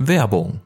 Werbung.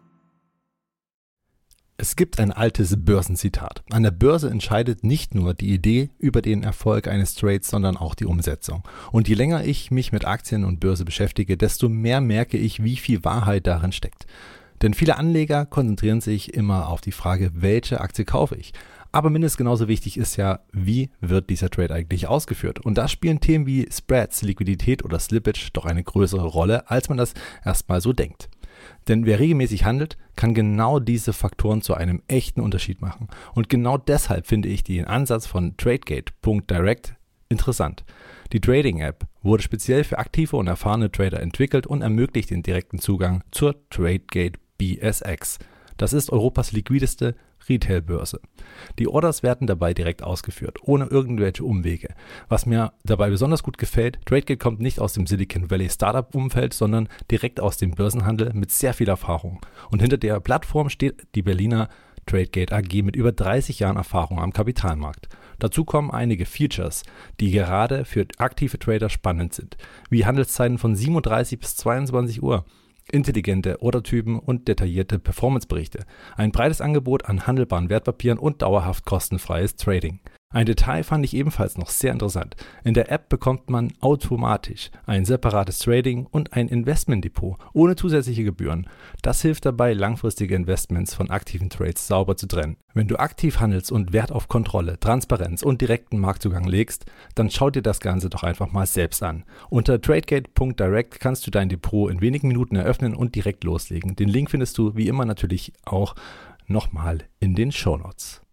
Es gibt ein altes Börsenzitat. An der Börse entscheidet nicht nur die Idee über den Erfolg eines Trades, sondern auch die Umsetzung. Und je länger ich mich mit Aktien und Börse beschäftige, desto mehr merke ich, wie viel Wahrheit darin steckt. Denn viele Anleger konzentrieren sich immer auf die Frage, welche Aktie kaufe ich? Aber mindestens genauso wichtig ist ja, wie wird dieser Trade eigentlich ausgeführt? Und da spielen Themen wie Spreads, Liquidität oder Slippage doch eine größere Rolle, als man das erstmal so denkt. Denn wer regelmäßig handelt, kann genau diese Faktoren zu einem echten Unterschied machen. Und genau deshalb finde ich den Ansatz von Tradegate.direct interessant. Die Trading-App wurde speziell für aktive und erfahrene Trader entwickelt und ermöglicht den direkten Zugang zur Tradegate BSX. Das ist Europas liquideste Retail-Börse. Die Orders werden dabei direkt ausgeführt, ohne irgendwelche Umwege. Was mir dabei besonders gut gefällt, Tradegate kommt nicht aus dem Silicon Valley Startup-Umfeld, sondern direkt aus dem Börsenhandel mit sehr viel Erfahrung. Und hinter der Plattform steht die Berliner Tradegate AG mit über 30 Jahren Erfahrung am Kapitalmarkt. Dazu kommen einige Features, die gerade für aktive Trader spannend sind, wie Handelszeiten von 37 bis 22 Uhr. Intelligente Ordertypen und detaillierte Performanceberichte, ein breites Angebot an handelbaren Wertpapieren und dauerhaft kostenfreies Trading. Ein Detail fand ich ebenfalls noch sehr interessant. In der App bekommt man automatisch ein separates Trading und ein Investmentdepot ohne zusätzliche Gebühren. Das hilft dabei, langfristige Investments von aktiven Trades sauber zu trennen. Wenn du aktiv handelst und Wert auf Kontrolle, Transparenz und direkten Marktzugang legst, dann schau dir das Ganze doch einfach mal selbst an. Unter tradegate.direct kannst du dein Depot in wenigen Minuten eröffnen und direkt loslegen. Den Link findest du wie immer natürlich auch nochmal in den Shownotes.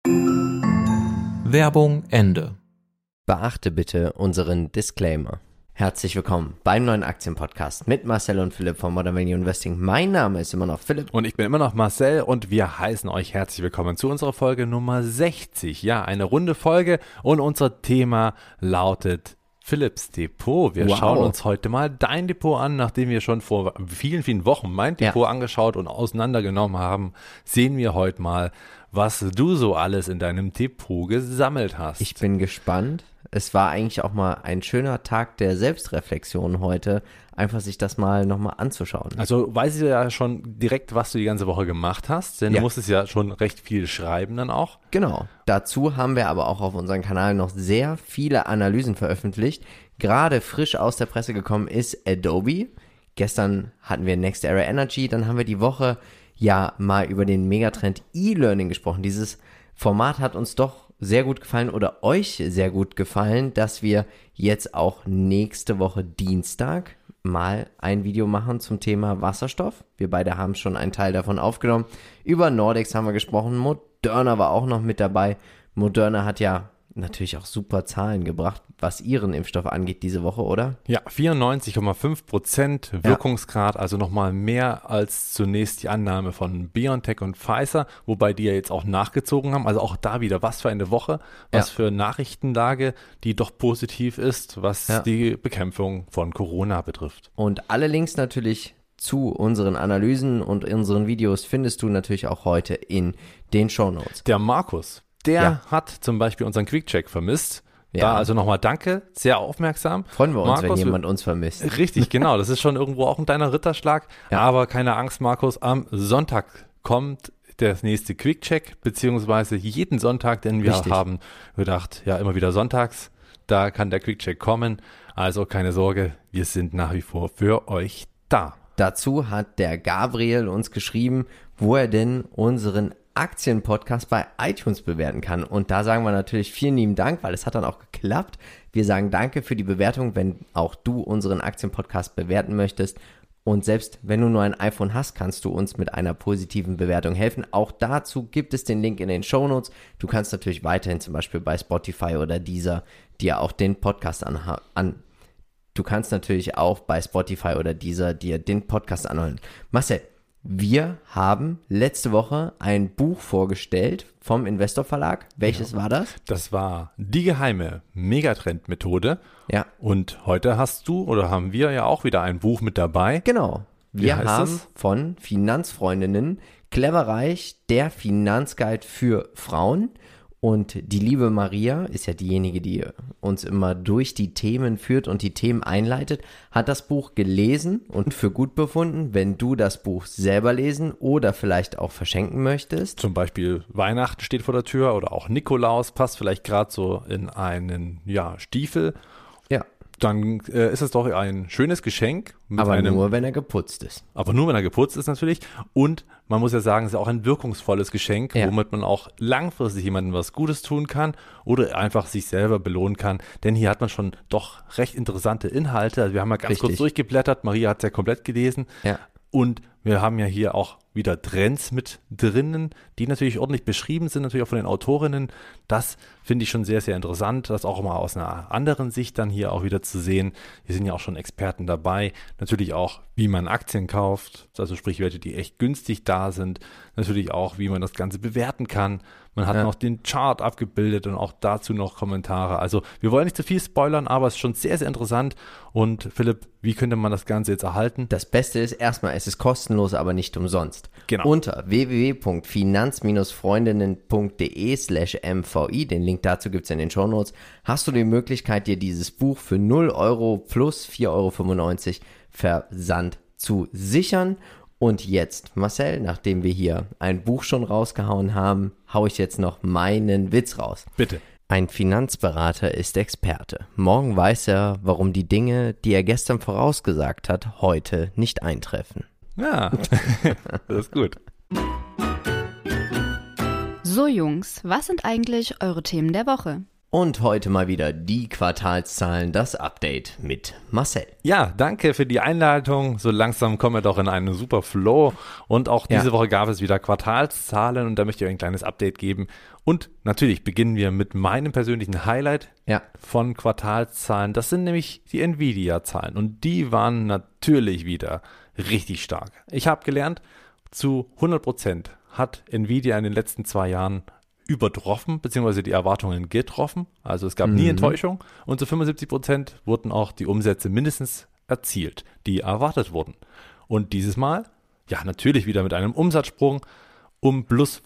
Werbung Ende. Beachte bitte unseren Disclaimer. Herzlich willkommen beim neuen Aktienpodcast mit Marcel und Philipp von Modern Value Investing. Mein Name ist immer noch Philipp. Und ich bin immer noch Marcel und wir heißen euch herzlich willkommen zu unserer Folge Nummer 60. Ja, eine runde Folge und unser Thema lautet Philipps Depot. Wir schauen uns heute mal dein Depot an, nachdem wir schon vor vielen, vielen Wochen mein Depot angeschaut und auseinandergenommen haben, sehen wir heute mal, was du so alles in deinem Depot gesammelt hast. Ich bin gespannt. Es war eigentlich auch mal ein schöner Tag der Selbstreflexion heute, einfach sich das mal nochmal anzuschauen. Also weiß ich ja schon direkt, was du die ganze Woche gemacht hast, denn du musstest ja schon recht viel schreiben dann auch. Genau. Dazu haben wir aber auch auf unserem Kanal noch sehr viele Analysen veröffentlicht. Gerade frisch aus der Presse gekommen ist Adobe. Gestern hatten wir Next Era Energy, dann haben wir die Woche ja mal über den Megatrend E-Learning gesprochen. Dieses Format hat uns doch sehr gut gefallen oder euch sehr gut gefallen, dass wir jetzt auch nächste Woche Dienstag mal ein Video machen zum Thema Wasserstoff. Wir beide haben schon einen Teil davon aufgenommen. Über Nordex haben wir gesprochen. Moderna war auch noch mit dabei. Moderna hat ja natürlich auch super Zahlen gebracht, was ihren Impfstoff angeht diese Woche, oder? Ja, 94,5% Wirkungsgrad, also nochmal mehr als zunächst die Annahme von BioNTech und Pfizer, wobei die ja jetzt auch nachgezogen haben. Also auch da wieder, was für eine Woche, was für Nachrichtenlage, die doch positiv ist, was die Bekämpfung von Corona betrifft. Und alle Links natürlich zu unseren Analysen und unseren Videos findest du natürlich auch heute in den Shownotes. Der Markus, der hat zum Beispiel unseren Quick-Check vermisst. Da also nochmal danke, sehr aufmerksam. Freuen wir uns, Markus, wenn jemand uns vermisst. Richtig, genau. Das ist schon irgendwo auch ein kleiner Ritterschlag. Aber keine Angst, Markus, am Sonntag kommt der nächste Quick-Check, beziehungsweise jeden Sonntag, denn wir haben gedacht, ja immer wieder sonntags, da kann der Quick-Check kommen. Also keine Sorge, wir sind nach wie vor für euch da. Dazu hat der Gabriel uns geschrieben, wo er denn unseren Aktienpodcast bei iTunes bewerten kann. Und da sagen wir natürlich vielen lieben Dank, weil es hat dann auch geklappt. Wir sagen danke für die Bewertung, wenn auch du unseren Aktienpodcast bewerten möchtest. Und selbst wenn du nur ein iPhone hast, kannst du uns mit einer positiven Bewertung helfen. Auch dazu gibt es den Link in den Shownotes. Du kannst natürlich weiterhin zum Beispiel bei Spotify oder Deezer dir auch den Podcast Du kannst natürlich auch bei Spotify oder Deezer dir den Podcast anhören. Marcel, wir haben letzte Woche ein Buch vorgestellt vom Investor Verlag. Welches war das? Das war Die geheime Megatrend-Methode. Ja. Und heute haben wir ja auch wieder ein Buch mit dabei. Genau. Wir haben von Finanzfreundinnen Cleverreich, der Finanzguide für Frauen. Und die liebe Maria ist ja diejenige, die uns immer durch die Themen führt und die Themen einleitet, hat das Buch gelesen und für gut befunden, wenn du das Buch selber lesen oder vielleicht auch verschenken möchtest. Zum Beispiel Weihnachten steht vor der Tür oder auch Nikolaus passt vielleicht gerade so in einen Stiefel. Ja. Dann ist es doch ein schönes Geschenk. Aber nur, wenn er geputzt ist. Aber nur, wenn er geputzt ist natürlich. Und man muss ja sagen, es ist auch ein wirkungsvolles Geschenk, womit man auch langfristig jemandem was Gutes tun kann oder einfach sich selber belohnen kann. Denn hier hat man schon doch recht interessante Inhalte. Also wir haben mal ganz kurz durchgeblättert. Maria hat es ja komplett gelesen. Ja. Und wir haben ja hier auch wieder Trends mit drinnen, die natürlich ordentlich beschrieben sind, natürlich auch von den Autorinnen. Das finde ich schon sehr, sehr interessant, das auch mal aus einer anderen Sicht dann hier auch wieder zu sehen. Hier sind ja auch schon Experten dabei. Natürlich auch, wie man Aktien kauft, also sprich Werte, die echt günstig da sind. Natürlich auch, wie man das Ganze bewerten kann. Man hat noch den Chart abgebildet und auch dazu noch Kommentare. Also wir wollen nicht zu viel spoilern, aber es ist schon sehr, sehr interessant. Und Philipp, wie könnte man das Ganze jetzt erhalten? Das Beste ist erstmal, es ist kostenlos, aber nicht umsonst. Genau. Unter www.finanz-freundinnen.de/mvi, den Link dazu gibt es in den Shownotes, hast du die Möglichkeit, dir dieses Buch für 0 Euro plus 4,95 € Versand zu sichern. Und jetzt, Marcel, nachdem wir hier ein Buch schon rausgehauen haben, haue ich jetzt noch meinen Witz raus. Bitte. Ein Finanzberater ist Experte. Morgen weiß er, warum die Dinge, die er gestern vorausgesagt hat, heute nicht eintreffen. Ja, das ist gut. So Jungs, was sind eigentlich eure Themen der Woche? Und heute mal wieder die Quartalszahlen, das Update mit Marcel. Ja, danke für die Einleitung. So langsam kommen wir doch in einen super Flow. Und auch diese Woche gab es wieder Quartalszahlen und da möchte ich euch ein kleines Update geben. Und natürlich beginnen wir mit meinem persönlichen Highlight von Quartalszahlen. Das sind nämlich die Nvidia-Zahlen und die waren natürlich wieder richtig stark. Ich habe gelernt, zu 100% hat Nvidia in den letzten 2 Jahren übertroffen, beziehungsweise die Erwartungen getroffen. Also es gab nie Enttäuschung und zu 75% wurden auch die Umsätze mindestens erzielt, die erwartet wurden. Und dieses Mal, natürlich wieder mit einem Umsatzsprung um plus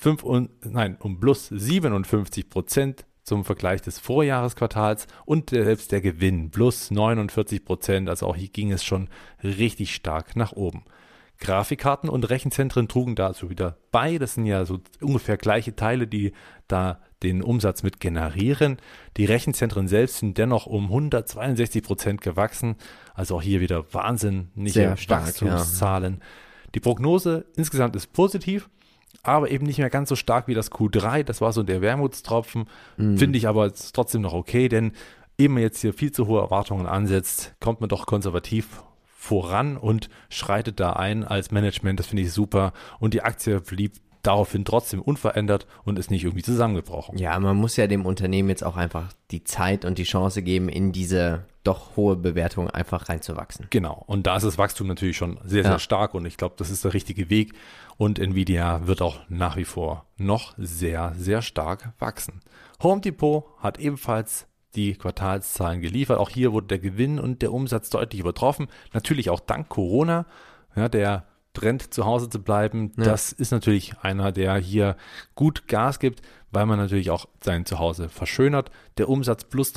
57% zum Vergleich des Vorjahresquartals und selbst der Gewinn plus 49%, also auch hier ging es schon richtig stark nach oben. Grafikkarten und Rechenzentren trugen dazu wieder bei. Das sind ja so ungefähr gleiche Teile, die da den Umsatz mit generieren. Die Rechenzentren selbst sind dennoch um 162% gewachsen. Also auch hier wieder wahnsinnige Wachstumszahlen. Die Prognose insgesamt ist positiv, aber eben nicht mehr ganz so stark wie das Q3. Das war so der Wermutstropfen. Finde ich aber trotzdem noch okay, denn ehe man jetzt hier viel zu hohe Erwartungen ansetzt, kommt man doch konservativ voran und schreitet da ein als Management, das finde ich super und die Aktie blieb daraufhin trotzdem unverändert und ist nicht irgendwie zusammengebrochen. Ja, man muss ja dem Unternehmen jetzt auch einfach die Zeit und die Chance geben, in diese doch hohe Bewertung einfach reinzuwachsen. Genau, und da ist das Wachstum natürlich schon sehr, sehr stark und ich glaube, das ist der richtige Weg und Nvidia wird auch nach wie vor noch sehr, sehr stark wachsen. Home Depot hat ebenfalls die Quartalszahlen geliefert. Auch hier wurde der Gewinn und der Umsatz deutlich übertroffen. Natürlich auch dank Corona. Ja, der Trend, zu Hause zu bleiben, das ist natürlich einer, der hier gut Gas gibt, weil man natürlich auch sein Zuhause verschönert. Der Umsatz plus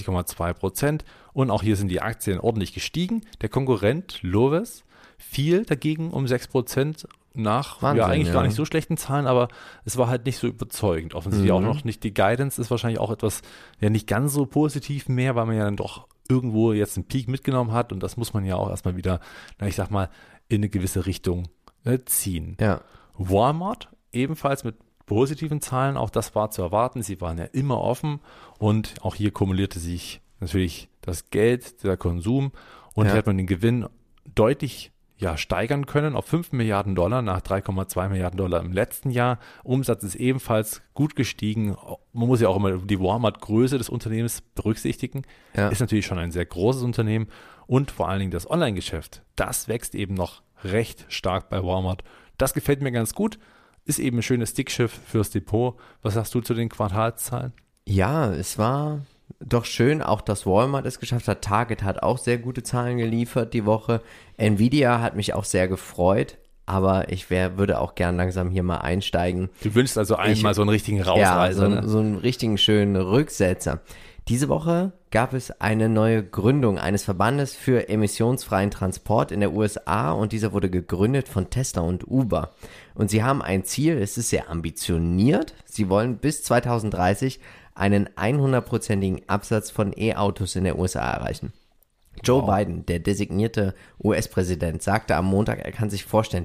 23,2% und auch hier sind die Aktien ordentlich gestiegen. Der Konkurrent Loves fiel dagegen um 6% nach eigentlich gar nicht so schlechten Zahlen, aber es war halt nicht so überzeugend. Offensichtlich auch noch nicht. Die Guidance ist wahrscheinlich auch etwas, nicht ganz so positiv mehr, weil man ja dann doch irgendwo jetzt einen Peak mitgenommen hat und das muss man ja auch erstmal wieder, ich sag mal, in eine gewisse Richtung ziehen. Ja. Walmart ebenfalls mit positiven Zahlen, auch das war zu erwarten. Sie waren ja immer offen und auch hier kumulierte sich natürlich das Geld, der Konsum und hier hat man den Gewinn deutlich steigern können auf $5 Milliarden nach 3,2 Milliarden im letzten Jahr. Umsatz ist ebenfalls gut gestiegen. Man muss ja auch immer die Walmart-Größe des Unternehmens berücksichtigen. Ist natürlich schon ein sehr großes Unternehmen und vor allen Dingen das Online-Geschäft. Das wächst eben noch recht stark bei Walmart. Das gefällt mir ganz gut. Ist eben ein schönes Dickschiff fürs Depot. Was sagst du zu den Quartalszahlen? Ja, es war doch schön, auch dass Walmart es geschafft hat. Target hat auch sehr gute Zahlen geliefert die Woche. Nvidia hat mich auch sehr gefreut. aber ich würde auch gern langsam hier mal einsteigen. Du wünschst also einmal so einen richtigen Rausreißer. Ja, so einen richtigen schönen Rücksetzer. Diese Woche gab es eine neue Gründung eines Verbandes für emissionsfreien Transport in der USA und dieser wurde gegründet von Tesla und Uber. Und sie haben ein Ziel, es ist sehr ambitioniert. Sie wollen bis 2030 einen 100%igen Absatz von E-Autos in der USA erreichen. Joe Biden, der designierte US-Präsident, sagte am Montag, er kann sich vorstellen,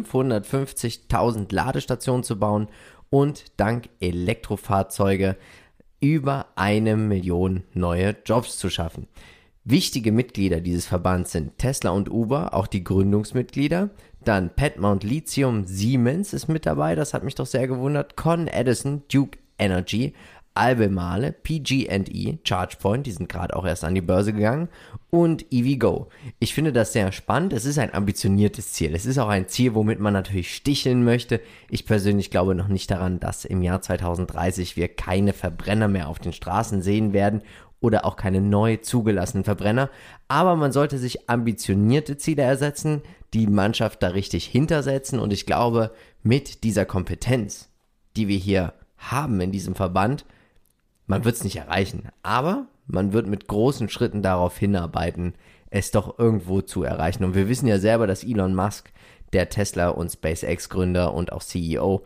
550.000 Ladestationen zu bauen und dank Elektrofahrzeuge über 1 Million neue Jobs zu schaffen. Wichtige Mitglieder dieses Verbands sind Tesla und Uber, auch die Gründungsmitglieder. Dann Piedmont Lithium, Siemens ist mit dabei, das hat mich doch sehr gewundert. Con Edison, Duke Energy, Albemarle, PG&E, ChargePoint, die sind gerade auch erst an die Börse gegangen, und EVgo. Ich finde das sehr spannend. Es ist ein ambitioniertes Ziel. Es ist auch ein Ziel, womit man natürlich sticheln möchte. Ich persönlich glaube noch nicht daran, dass im Jahr 2030 wir keine Verbrenner mehr auf den Straßen sehen werden oder auch keine neu zugelassenen Verbrenner. Aber man sollte sich ambitionierte Ziele ersetzen, die Mannschaft da richtig hintersetzen. Und ich glaube, mit dieser Kompetenz, die wir hier haben in diesem Verband, man wird es nicht erreichen, aber man wird mit großen Schritten darauf hinarbeiten, es doch irgendwo zu erreichen. Und wir wissen ja selber, dass Elon Musk, der Tesla- und SpaceX-Gründer und auch CEO,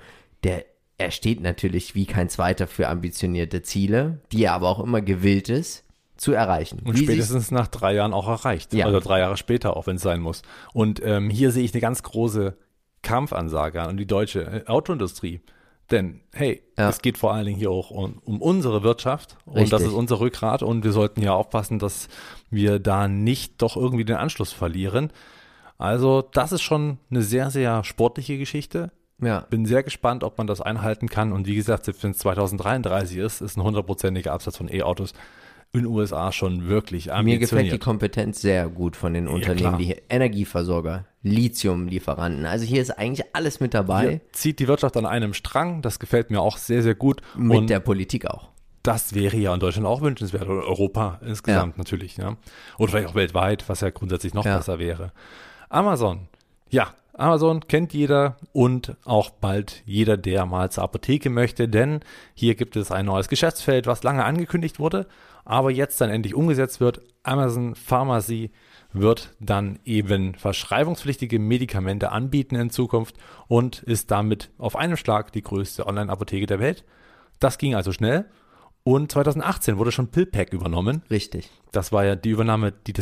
er steht natürlich wie kein zweiter für ambitionierte Ziele, die er aber auch immer gewillt ist, zu erreichen. Und spätestens nach 3 Jahren auch erreicht. Ja. Also 3 Jahre später, auch wenn es sein muss. Und hier sehe ich eine ganz große Kampfansage an die deutsche Autoindustrie. Denn, hey, es geht vor allen Dingen hier auch um unsere Wirtschaft und das ist unser Rückgrat und wir sollten ja aufpassen, dass wir da nicht doch irgendwie den Anschluss verlieren. Also das ist schon eine sehr, sehr sportliche Geschichte. Ja. Bin sehr gespannt, ob man das einhalten kann und wie gesagt, wenn es 2033 ist ein 100%iger Absatz von E-Autos in den USA schon wirklich ambitioniert. Mir gefällt die Kompetenz sehr gut von den Unternehmen, die Energieversorger, Lithiumlieferanten. Also hier ist eigentlich alles mit dabei. Hier zieht die Wirtschaft an einem Strang. Das gefällt mir auch sehr, sehr gut. Mit der Politik auch. Das wäre ja in Deutschland auch wünschenswert oder Europa insgesamt natürlich. Ja. Oder vielleicht auch weltweit, was ja grundsätzlich noch besser wäre. Amazon. Ja, Amazon kennt jeder und auch bald jeder, der mal zur Apotheke möchte, denn hier gibt es ein neues Geschäftsfeld, was lange angekündigt wurde, aber jetzt dann endlich umgesetzt wird. Amazon Pharmacy wird dann eben verschreibungspflichtige Medikamente anbieten in Zukunft und ist damit auf einen Schlag die größte Online-Apotheke der Welt. Das ging also schnell und 2018 wurde schon PillPack übernommen. Richtig. Das war ja die Übernahme, die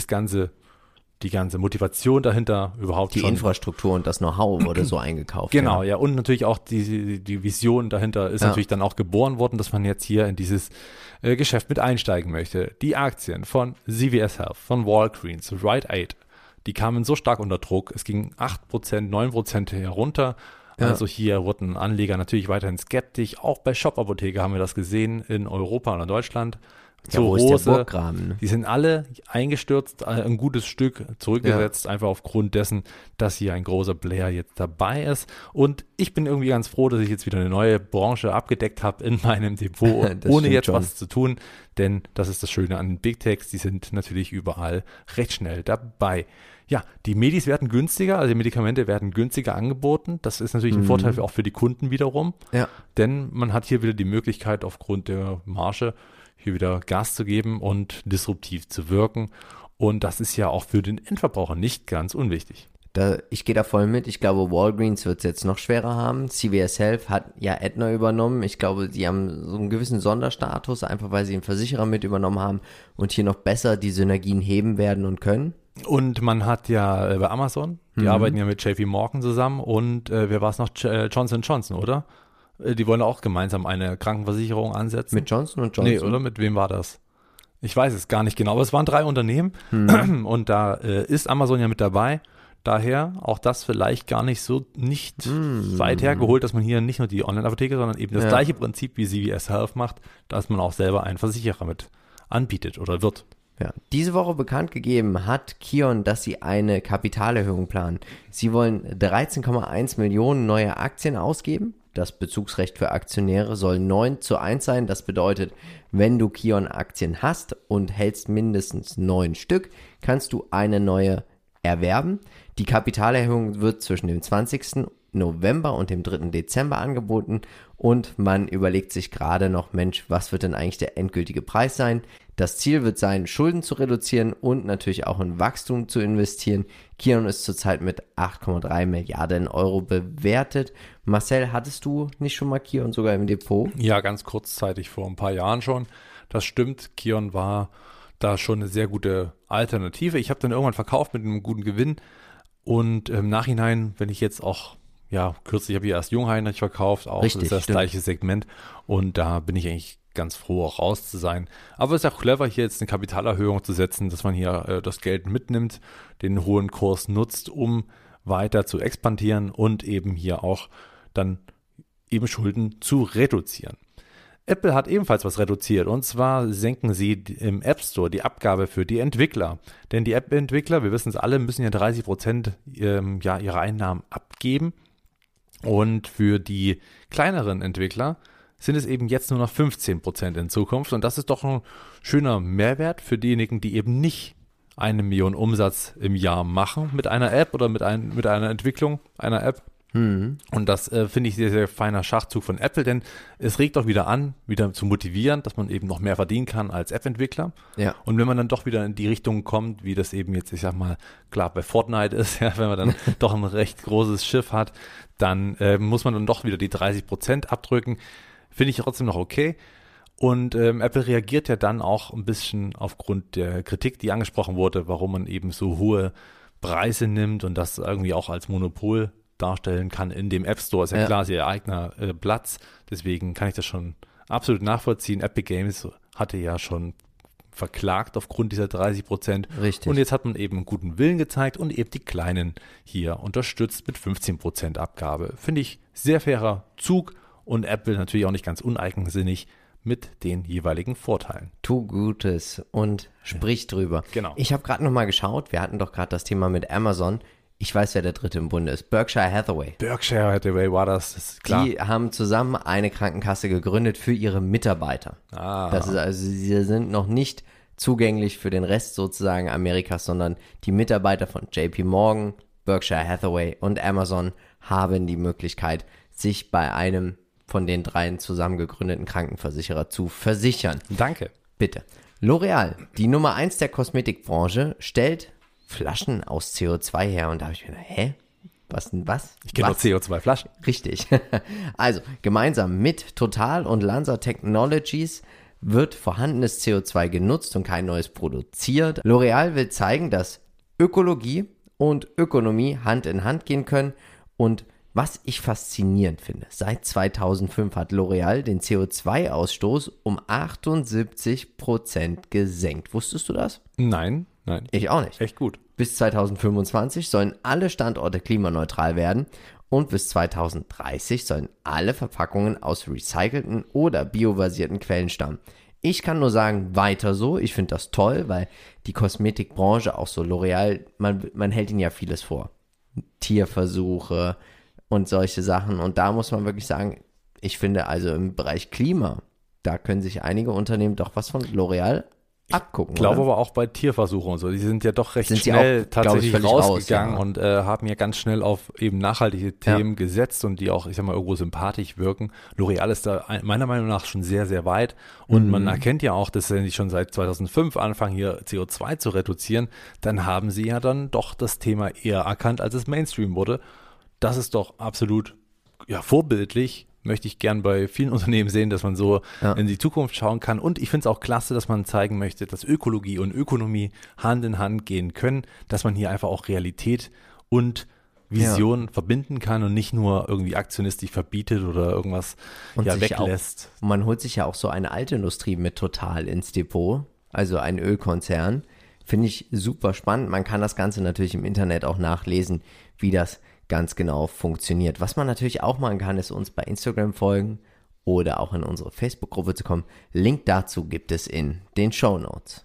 die ganze Motivation dahinter überhaupt die Infrastruktur und das Know-how wurde so eingekauft. Genau, ja. Und natürlich auch die Vision dahinter ist natürlich dann auch geboren worden, dass man jetzt hier in dieses Geschäft mit einsteigen möchte. Die Aktien von CVS Health, von Walgreens, Rite Aid, die kamen so stark unter Druck. Es ging 8%, 9% herunter. Also hier wurden Anleger natürlich weiterhin skeptisch. Auch bei Shop-Apotheke haben wir das gesehen in Europa und in Deutschland. Wo ist der Burggraben? Die sind alle eingestürzt, ein gutes Stück zurückgesetzt, einfach aufgrund dessen, dass hier ein großer Player jetzt dabei ist. Und ich bin irgendwie ganz froh, dass ich jetzt wieder eine neue Branche abgedeckt habe in meinem Depot, ohne jetzt was zu tun. Denn das ist das Schöne an den Big Techs, die sind natürlich überall recht schnell dabei. Ja, die Medis werden günstiger, also die Medikamente werden günstiger angeboten. Das ist natürlich ein Vorteil auch für die Kunden wiederum. Ja. Denn man hat hier wieder die Möglichkeit, aufgrund der Marge hier wieder Gas zu geben und disruptiv zu wirken. Und das ist ja auch für den Endverbraucher nicht ganz unwichtig. Ich gehe da voll mit. Ich glaube, Walgreens wird es jetzt noch schwerer haben. CVS Health hat ja Aetna übernommen. Ich glaube, die haben so einen gewissen Sonderstatus, einfach weil sie einen Versicherer mit übernommen haben und hier noch besser die Synergien heben werden und können. Und man hat ja bei Amazon, die arbeiten ja mit JP Morgan zusammen und wer war es noch? Johnson & Johnson, oder? Die wollen auch gemeinsam eine Krankenversicherung ansetzen. Mit Johnson & Johnson? Nee, oder? Mit wem war das? Ich weiß es gar nicht genau, aber es waren 3 Unternehmen und da ist Amazon ja mit dabei. Daher auch das vielleicht gar nicht so weit hergeholt, dass man hier nicht nur die Online-Apotheke, sondern eben das gleiche Prinzip wie CVS Health macht, dass man auch selber einen Versicherer mit anbietet oder wird. Ja. Diese Woche bekannt gegeben hat Kion, dass sie eine Kapitalerhöhung planen. Sie wollen 13,1 Millionen neue Aktien ausgeben. Das Bezugsrecht für Aktionäre soll 9:1 sein. Das bedeutet, wenn du Kion-Aktien hast und hältst mindestens 9 Stück, kannst du eine neue erwerben. Die Kapitalerhöhung wird zwischen dem 20. November und dem 3. Dezember angeboten und man überlegt sich gerade noch, Mensch, was wird denn eigentlich der endgültige Preis sein? Das Ziel wird sein, Schulden zu reduzieren und natürlich auch in Wachstum zu investieren. Kion ist zurzeit mit 8,3 Milliarden Euro bewertet. Marcel, hattest du nicht schon mal Kion sogar im Depot? Ja, ganz kurzzeitig vor ein paar Jahren schon. Das stimmt, Kion war da schon eine sehr gute Alternative. Ich habe dann irgendwann verkauft mit einem guten Gewinn und im Nachhinein, wenn ich jetzt auch, ja, kürzlich habe ich erst Jungheinrich verkauft, auch Richtig, das gleiche Segment und da bin ich eigentlich ganz froh, auch raus zu sein. Aber es ist auch clever, hier jetzt eine Kapitalerhöhung zu setzen, dass man hier das Geld mitnimmt, den hohen Kurs nutzt, um weiter zu expandieren und eben hier auch dann eben Schulden zu reduzieren. Apple hat ebenfalls was reduziert und zwar senken sie im App Store die Abgabe für die Entwickler. Denn die App-Entwickler, wir wissen es alle, müssen ja 30% ihrer Einnahmen abgeben und für die kleineren Entwickler sind es eben jetzt nur noch 15% in Zukunft und das ist doch ein schöner Mehrwert für diejenigen, die eben nicht 1 Million Umsatz im Jahr machen mit einer App oder mit einer Entwicklung einer App. Und das finde ich sehr, sehr feiner Schachzug von Apple, denn es regt doch wieder an, wieder zu motivieren, dass man eben noch mehr verdienen kann als App-Entwickler. Ja. Und wenn man dann doch wieder in die Richtung kommt, wie das eben jetzt, ich sag mal, klar bei Fortnite ist, ja, wenn man dann doch ein recht großes Schiff hat, dann muss man dann doch wieder die 30% abdrücken. Finde ich trotzdem noch okay. Und Apple reagiert ja dann auch ein bisschen aufgrund der Kritik, die angesprochen wurde, warum man eben so hohe Preise nimmt und das irgendwie auch als Monopol darstellen kann in dem App Store. Ist ja klar, ist ihr eigener Platz. Deswegen kann ich das schon absolut nachvollziehen. Epic Games hatte ja schon verklagt aufgrund dieser 30%. Richtig. Und jetzt hat man eben einen guten Willen gezeigt und eben die Kleinen hier unterstützt mit 15% Abgabe. Finde ich sehr fairer Zug und Apple natürlich auch nicht ganz uneigensinnig mit den jeweiligen Vorteilen. Tu Gutes und sprich drüber. Genau. Ich habe gerade nochmal geschaut, wir hatten doch gerade das Thema mit Amazon. Ich weiß, wer der dritte im Bunde ist. Berkshire Hathaway. Berkshire Hathaway war das, ist klar. Die haben zusammen eine Krankenkasse gegründet für ihre Mitarbeiter. Das ist also, sie sind noch nicht zugänglich für den Rest sozusagen Amerikas, sondern die Mitarbeiter von JP Morgan, Berkshire Hathaway und Amazon haben die Möglichkeit, sich bei einem von den dreien zusammen gegründeten Krankenversicherer zu versichern. Danke. Bitte. L'Oreal, die Nummer 1 der Kosmetikbranche, stellt Flaschen aus CO2 her. Und da habe ich mir gedacht, was denn was? Ich kenne nur CO2-Flaschen. Richtig. Also, gemeinsam mit Total und Lanza Technologies wird vorhandenes CO2 genutzt und kein neues produziert. L'Oreal will zeigen, dass Ökologie und Ökonomie Hand in Hand gehen können. Und was ich faszinierend finde, seit 2005 hat L'Oreal den CO2-Ausstoß um 78% gesenkt. Wusstest du das? Nein. Ich auch nicht. Echt gut. Bis 2025 sollen alle Standorte klimaneutral werden und bis 2030 sollen alle Verpackungen aus recycelten oder biobasierten Quellen stammen. Ich kann nur sagen, weiter so. Ich finde das toll, weil die Kosmetikbranche, auch so L'Oreal, man hält ihnen ja vieles vor. Tierversuche und solche Sachen. Und da muss man wirklich sagen, ich finde also im Bereich Klima, da können sich einige Unternehmen doch was von L'Oreal abgucken. Ich glaube oder? aber auch bei Tierversuchen und so, die sind ja doch recht Sind sie schnell auch, glaube ich, tatsächlich völlig rausgegangen raus, ja. und haben ja ganz schnell auf eben nachhaltige Themen gesetzt und die auch, ich sag mal, irgendwo sympathisch wirken. L'Oreal ist da meiner Meinung nach schon sehr, sehr weit und man erkennt ja auch, dass sie schon seit 2005 anfangen, hier CO2 zu reduzieren, dann haben sie ja dann doch das Thema eher erkannt, als es Mainstream wurde. Das ist doch absolut vorbildlich. Möchte ich gern bei vielen Unternehmen sehen, dass man so in die Zukunft schauen kann. Und ich finde es auch klasse, dass man zeigen möchte, dass Ökologie und Ökonomie Hand in Hand gehen können, dass man hier einfach auch Realität und Vision verbinden kann und nicht nur irgendwie aktionistisch verbietet oder irgendwas weglässt. Auch, man holt sich ja auch so eine Altindustrie mit Total ins Depot, also ein Ölkonzern. Finde ich super spannend. Man kann das Ganze natürlich im Internet auch nachlesen, wie das ganz genau funktioniert. Was man natürlich auch machen kann, ist uns bei Instagram folgen oder auch in unsere Facebook-Gruppe zu kommen. Link dazu gibt es in den Shownotes.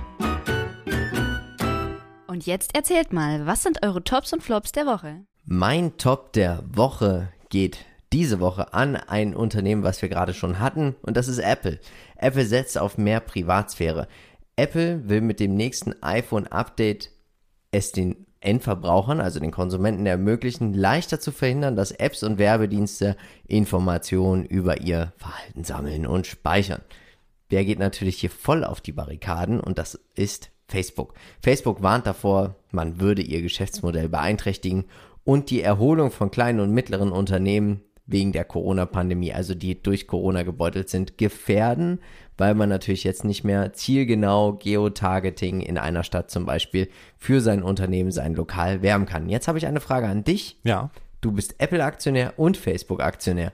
Und jetzt erzählt mal, was sind eure Tops und Flops der Woche? Mein Top der Woche geht diese Woche an ein Unternehmen, was wir gerade schon hatten, und das ist Apple. Apple setzt auf mehr Privatsphäre. Apple will mit dem nächsten iPhone-Update es den Endverbrauchern, also den Konsumenten, ermöglichen, leichter zu verhindern, dass Apps und Werbedienste Informationen über ihr Verhalten sammeln und speichern. Wer geht natürlich hier voll auf die Barrikaden und das ist Facebook. Facebook warnt davor, man würde ihr Geschäftsmodell beeinträchtigen und die Erholung von kleinen und mittleren Unternehmen wegen der Corona-Pandemie, also die durch Corona gebeutelt sind, gefährden, weil man natürlich jetzt nicht mehr zielgenau Geotargeting in einer Stadt zum Beispiel für sein Unternehmen, sein Lokal werben kann. Jetzt habe ich eine Frage an dich. Ja. Du bist Apple-Aktionär und Facebook-Aktionär.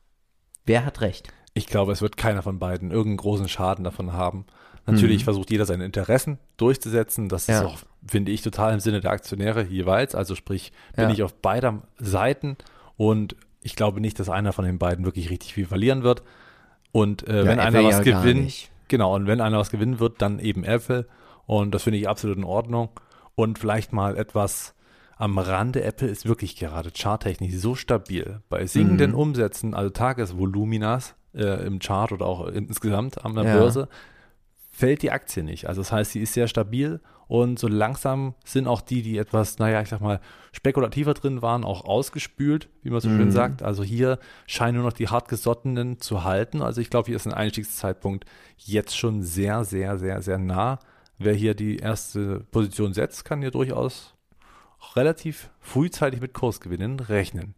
Wer hat recht? Ich glaube, es wird keiner von beiden irgendeinen großen Schaden davon haben. Natürlich versucht jeder seine Interessen durchzusetzen. Das ist auch, finde ich, total im Sinne der Aktionäre jeweils. Also sprich, bin ich auf beider Seiten und ich glaube nicht, dass einer von den beiden wirklich richtig viel verlieren wird. Und wenn einer was gewinnt, und wenn einer was gewinnen wird, dann eben Apple. Und das finde ich absolut in Ordnung. Und vielleicht mal etwas am Rande. Apple ist wirklich gerade charttechnisch so stabil. Bei sinkenden Umsätzen, also Tagesvoluminas im Chart oder auch insgesamt an der Börse, fällt die Aktie nicht. Also das heißt, sie ist sehr stabil und so langsam sind auch die etwas, ich sag mal, spekulativer drin waren, auch ausgespült, wie man so schön sagt. Also hier scheinen nur noch die Hartgesottenen zu halten. Also ich glaube, hier ist ein Einstiegszeitpunkt jetzt schon sehr, sehr, sehr, sehr nah. Wer hier die erste Position setzt, kann hier durchaus relativ frühzeitig mit Kursgewinnen rechnen.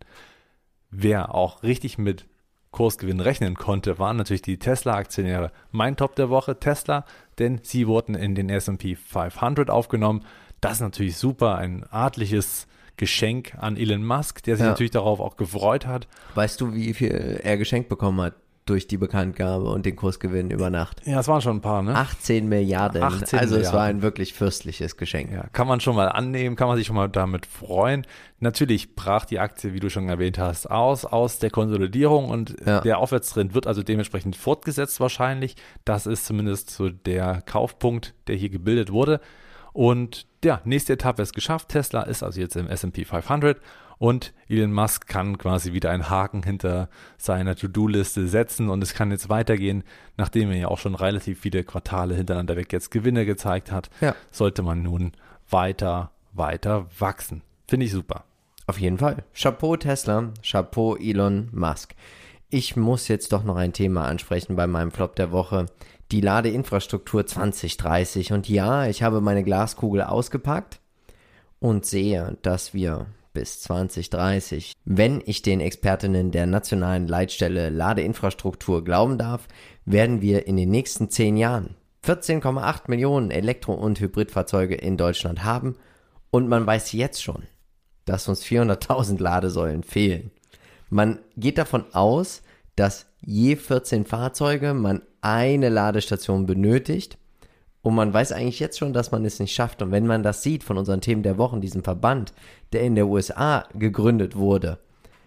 Wer auch richtig mit Kursgewinn rechnen konnte, waren natürlich die Tesla-Aktionäre. Mein Top der Woche, Tesla, denn sie wurden in den S&P 500 aufgenommen. Das ist natürlich super, ein artliches Geschenk an Elon Musk, der sich natürlich darauf auch gefreut hat. Weißt du, wie viel er geschenkt bekommen hat durch die Bekanntgabe und den Kursgewinn über Nacht? Ja, es waren schon ein paar, ne? 18 Milliarden. Es war ein wirklich fürstliches Geschenk. Ja, kann man schon mal annehmen, kann man sich schon mal damit freuen. Natürlich brach die Aktie, wie du schon erwähnt hast, aus der Konsolidierung und der Aufwärtstrend wird also dementsprechend fortgesetzt wahrscheinlich. Das ist zumindest so der Kaufpunkt, der hier gebildet wurde. Und nächste Etappe ist geschafft. Tesla ist also jetzt im S&P 500 und Elon Musk kann quasi wieder einen Haken hinter seiner To-Do-Liste setzen und es kann jetzt weitergehen, nachdem er ja auch schon relativ viele Quartale hintereinander weg jetzt Gewinne gezeigt hat, sollte man nun weiter wachsen. Finde ich super. Auf jeden Fall. Chapeau Tesla, Chapeau Elon Musk. Ich muss jetzt doch noch ein Thema ansprechen bei meinem Flop der Woche. Die Ladeinfrastruktur 2030. Und ja, ich habe meine Glaskugel ausgepackt und sehe, dass wir bis 2030, wenn ich den Expertinnen der nationalen Leitstelle Ladeinfrastruktur glauben darf, werden wir in den nächsten 10 Jahren 14,8 Millionen Elektro- und Hybridfahrzeuge in Deutschland haben und man weiß jetzt schon, dass uns 400.000 Ladesäulen fehlen. Man geht davon aus, dass je 14 Fahrzeuge man eine Ladestation benötigt und man weiß eigentlich jetzt schon, dass man es nicht schafft. Und wenn man das sieht von unseren Themen der Wochen, diesem Verband, der in der USA gegründet wurde,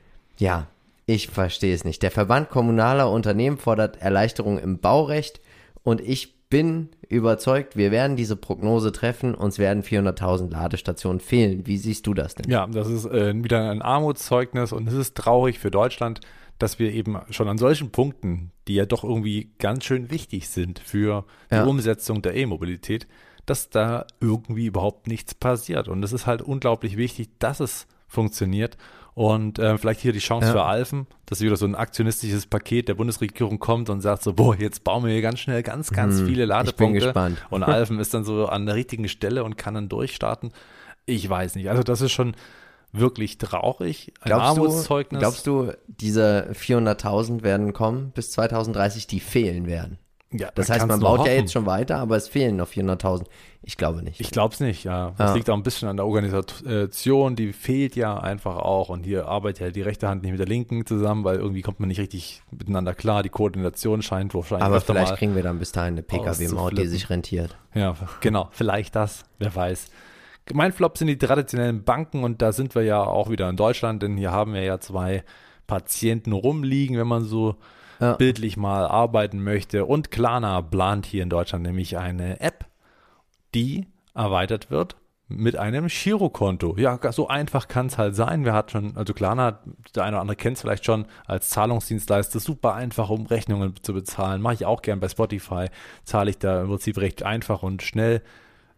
ich verstehe es nicht. Der Verband kommunaler Unternehmen fordert Erleichterung im Baurecht und ich bin überzeugt, wir werden diese Prognose treffen, uns werden 400.000 Ladestationen fehlen. Wie siehst du das denn? Ja, das ist wieder ein Armutszeugnis und es ist traurig für Deutschland, dass wir eben schon an solchen Punkten, die ja doch irgendwie ganz schön wichtig sind für die Umsetzung der E-Mobilität, dass da irgendwie überhaupt nichts passiert. Und es ist halt unglaublich wichtig, dass es funktioniert. Und vielleicht hier die Chance für Alfen, dass wieder so ein aktionistisches Paket der Bundesregierung kommt und sagt so, jetzt bauen wir hier ganz schnell ganz viele Ladepunkte. Ich bin gespannt. Und Alfen ist dann so an der richtigen Stelle und kann dann durchstarten. Ich weiß nicht. Also das ist schon wirklich traurig. Ein Armutszeugnis. Glaubst du, diese 400.000 werden kommen bis 2030, die fehlen werden? Ja, das heißt, man baut ja jetzt schon weiter, aber es fehlen noch 400.000. Ich glaube nicht. Ich glaube es nicht, ja. Das liegt auch ein bisschen an der Organisation, die fehlt ja einfach auch. Und hier arbeitet ja die rechte Hand nicht mit der linken zusammen, weil irgendwie kommt man nicht richtig miteinander klar. Die Koordination scheint wahrscheinlich aber vielleicht kriegen wir dann bis dahin eine Pkw-Maut, die sich rentiert. Ja, genau. Vielleicht das, wer weiß. Mein Flop sind die traditionellen Banken und da sind wir ja auch wieder in Deutschland, denn hier haben wir ja 2 Patienten rumliegen, wenn man so bildlich mal arbeiten möchte. Und Klarna plant hier in Deutschland nämlich eine App, die erweitert wird mit einem Girokonto. Ja, so einfach kann es halt sein. Klarna, der eine oder andere kennt es vielleicht schon als Zahlungsdienstleister, super einfach, um Rechnungen zu bezahlen. Mache ich auch gern bei Spotify, zahle ich da im Prinzip recht einfach und schnell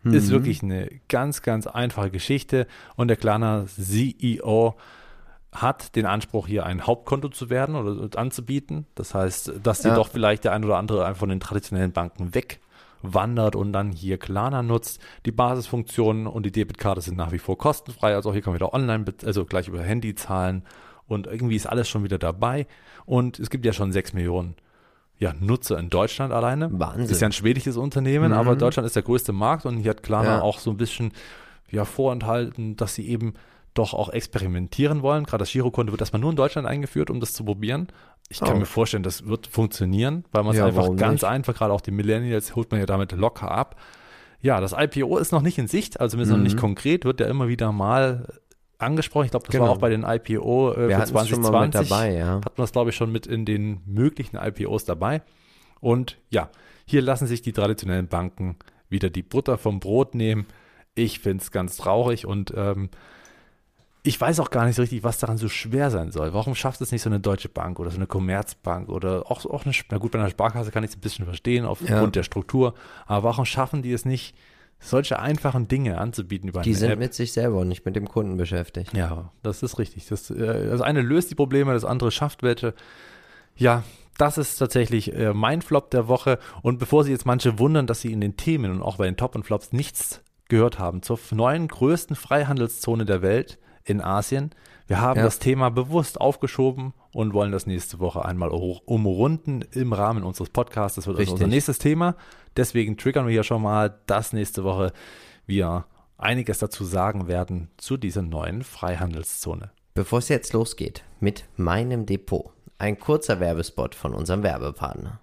Ist wirklich eine ganz, ganz einfache Geschichte und der Klarna CEO hat den Anspruch, hier ein Hauptkonto zu werden oder anzubieten. Das heißt, dass doch vielleicht der ein oder andere einfach von den traditionellen Banken wegwandert und dann hier Klarna nutzt. Die Basisfunktionen und die Debitkarte sind nach wie vor kostenfrei. Also auch hier kann man wieder online, also gleich über Handy zahlen und irgendwie ist alles schon wieder dabei. Und es gibt ja schon 6 Millionen Nutzer in Deutschland alleine. Wahnsinn. Ist ja ein schwedisches Unternehmen, aber Deutschland ist der größte Markt und hier hat Klarna auch so ein bisschen vorenthalten, dass sie eben doch auch experimentieren wollen. Gerade das Girokonto wird erstmal nur in Deutschland eingeführt, um das zu probieren. Ich kann mir vorstellen, das wird funktionieren, weil man es einfach ganz einfach, gerade auch die Millennials holt man ja damit locker ab. Ja, das IPO ist noch nicht in Sicht, also zumindest noch nicht konkret, wird ja immer wieder mal angesprochen. Ich glaube, das war auch bei den IPO für 2020. Schon mal mit dabei, hat man das, glaube ich, schon mit in den möglichen IPOs dabei. Und ja, hier lassen sich die traditionellen Banken wieder die Butter vom Brot nehmen. Ich finde es ganz traurig und ich weiß auch gar nicht so richtig, was daran so schwer sein soll. Warum schafft es nicht so eine Deutsche Bank oder so eine Commerzbank oder auch eine, na gut, bei einer Sparkasse kann ich es ein bisschen verstehen aufgrund der Struktur, aber warum schaffen die es nicht, solche einfachen Dinge anzubieten über eine Die sind App? mit sich selber und nicht mit dem Kunden beschäftigt. Ja, das ist richtig. Das eine löst die Probleme, das andere schafft welche. Ja, das ist tatsächlich mein Flop der Woche und bevor sich jetzt manche wundern, dass sie in den Themen und auch bei den Top und Flops nichts gehört haben, zur neuen größten Freihandelszone der Welt in Asien. Wir haben das Thema bewusst aufgeschoben und wollen das nächste Woche einmal umrunden im Rahmen unseres Podcasts. Das wird also unser nächstes Thema. Deswegen triggern wir hier schon mal, dass nächste Woche wir einiges dazu sagen werden zu dieser neuen Freihandelszone. Bevor es jetzt losgeht mit meinem Depot, ein kurzer Werbespot von unserem Werbepartner.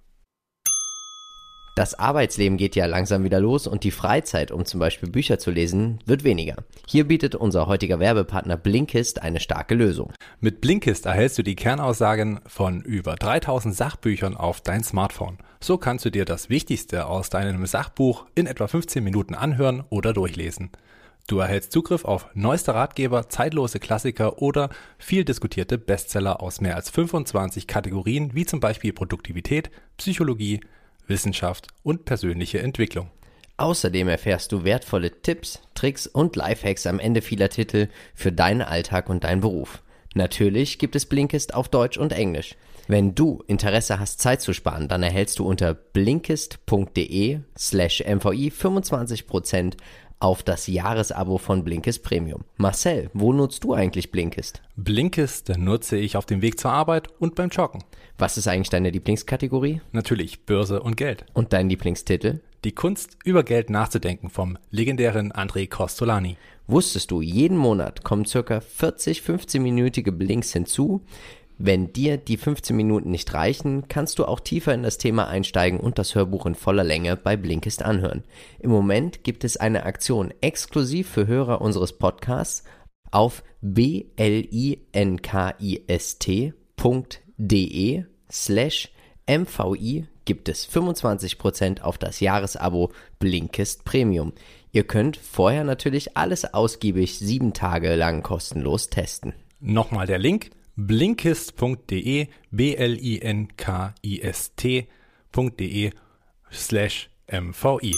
Das Arbeitsleben geht ja langsam wieder los und die Freizeit, um zum Beispiel Bücher zu lesen, wird weniger. Hier bietet unser heutiger Werbepartner Blinkist eine starke Lösung. Mit Blinkist erhältst du die Kernaussagen von über 3000 Sachbüchern auf dein Smartphone. So kannst du dir das Wichtigste aus deinem Sachbuch in etwa 15 Minuten anhören oder durchlesen. Du erhältst Zugriff auf neueste Ratgeber, zeitlose Klassiker oder viel diskutierte Bestseller aus mehr als 25 Kategorien, wie zum Beispiel Produktivität, Psychologie, Wissenschaft und persönliche Entwicklung. Außerdem erfährst du wertvolle Tipps, Tricks und Lifehacks am Ende vieler Titel für deinen Alltag und deinen Beruf. Natürlich gibt es Blinkist auf Deutsch und Englisch. Wenn du Interesse hast, Zeit zu sparen, dann erhältst du unter blinkist.de/mvi 25% auf das Jahresabo von Blinkist Premium. Marcel, wo nutzt du eigentlich Blinkist? Blinkist nutze ich auf dem Weg zur Arbeit und beim Joggen. Was ist eigentlich deine Lieblingskategorie? Natürlich Börse und Geld. Und dein Lieblingstitel? Die Kunst, über Geld nachzudenken vom legendären André Costolani. Wusstest du, jeden Monat kommen ca. 40 15-minütige Blinks hinzu. Wenn dir die 15 Minuten nicht reichen, kannst du auch tiefer in das Thema einsteigen und das Hörbuch in voller Länge bei Blinkist anhören. Im Moment gibt es eine Aktion exklusiv für Hörer unseres Podcasts auf blinkist.de/mvi gibt es 25% auf das Jahresabo Blinkist Premium. Ihr könnt vorher natürlich alles ausgiebig 7 Tage lang kostenlos testen. Nochmal der Link: blinkist.de, blinkist.de/mvi.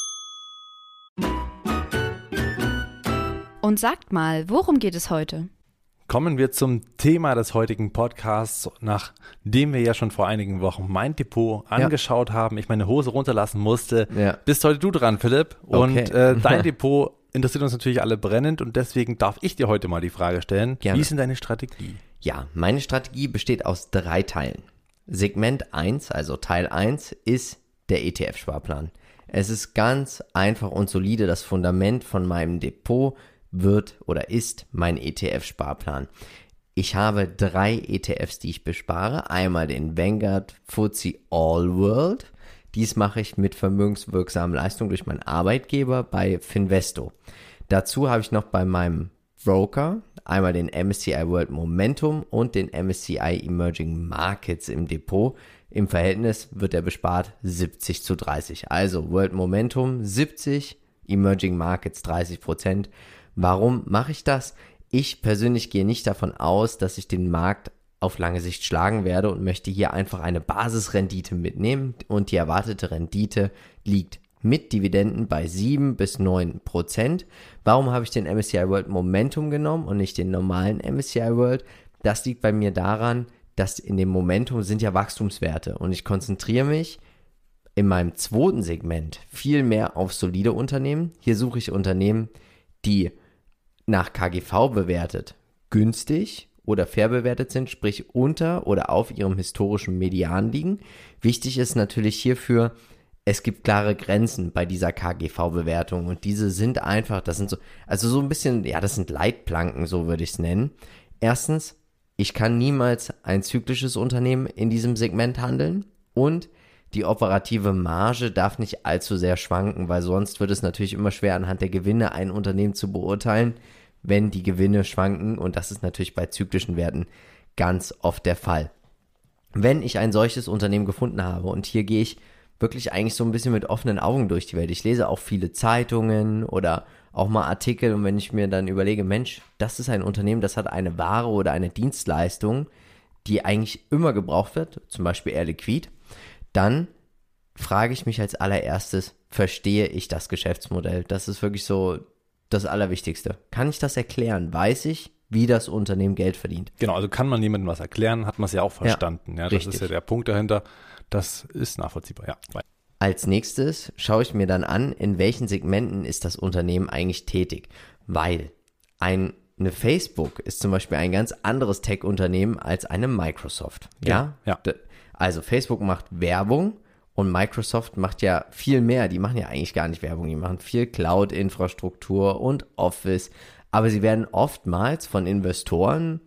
Und sagt mal, worum geht es heute? Kommen wir zum Thema des heutigen Podcasts, nachdem wir ja schon vor einigen Wochen mein Depot angeschaut haben, ich meine Hose runterlassen musste. Bist heute du dran, Philipp. Und dein Depot interessiert uns natürlich alle brennend und deswegen darf ich dir heute mal die Frage stellen, Wie ist denn deine Strategie? Ja, meine Strategie besteht aus 3 Teilen. Segment 1, also Teil 1, ist der ETF-Sparplan. Es ist ganz einfach und solide. Das Fundament von meinem Depot wird oder ist mein ETF-Sparplan. Ich habe 3 ETFs, die ich bespare. Einmal den Vanguard FTSE All World. Dies mache ich mit vermögenswirksamen Leistungen durch meinen Arbeitgeber bei Finvesto. Dazu habe ich noch bei meinem Broker einmal den MSCI World Momentum und den MSCI Emerging Markets im Depot. Im Verhältnis wird er bespart 70:30. Also World Momentum 70, Emerging Markets 30%. Warum mache ich das? Ich persönlich gehe nicht davon aus, dass ich den Markt auf lange Sicht schlagen werde und möchte hier einfach eine Basisrendite mitnehmen und die erwartete Rendite liegt mit Dividenden bei 7-9%. Warum habe ich den MSCI World Momentum genommen und nicht den normalen MSCI World? Das liegt bei mir daran, dass in dem Momentum sind ja Wachstumswerte und ich konzentriere mich in meinem zweiten Segment viel mehr auf solide Unternehmen. Hier suche ich Unternehmen, die nach KGV bewertet günstig oder fair bewertet sind, sprich unter oder auf ihrem historischen Median liegen. Wichtig ist natürlich hierfür, es gibt klare Grenzen bei dieser KGV-Bewertung und diese sind einfach, das sind so, also so ein bisschen, ja, das sind Leitplanken, so würde ich es nennen. Erstens, ich kann niemals ein zyklisches Unternehmen in diesem Segment handeln und die operative Marge darf nicht allzu sehr schwanken, weil sonst wird es natürlich immer schwer anhand der Gewinne ein Unternehmen zu beurteilen, wenn die Gewinne schwanken und das ist natürlich bei zyklischen Werten ganz oft der Fall. Wenn ich ein solches Unternehmen gefunden habe und hier gehe ich wirklich eigentlich so ein bisschen mit offenen Augen durch die Welt. Ich lese auch viele Zeitungen oder auch mal Artikel und wenn ich mir dann überlege, Mensch, das ist ein Unternehmen, das hat eine Ware oder eine Dienstleistung, die eigentlich immer gebraucht wird, zum Beispiel Air Liquide, dann frage ich mich als allererstes, verstehe ich das Geschäftsmodell? Das ist wirklich so das Allerwichtigste. Kann ich das erklären? Weiß ich, wie das Unternehmen Geld verdient? Genau, also kann man jemandem was erklären, hat man es ja auch verstanden. Ja, das richtig. ist ja der Punkt dahinter. Das ist nachvollziehbar, ja. Als nächstes schaue ich mir dann an, in welchen Segmenten ist das Unternehmen eigentlich tätig. Weil eine Facebook ist zum Beispiel ein ganz anderes Tech-Unternehmen als eine Microsoft. Ja. Also Facebook macht Werbung und Microsoft macht ja viel mehr. Die machen ja eigentlich gar nicht Werbung. Die machen viel Cloud-Infrastruktur und Office. Aber sie werden oftmals von Investoren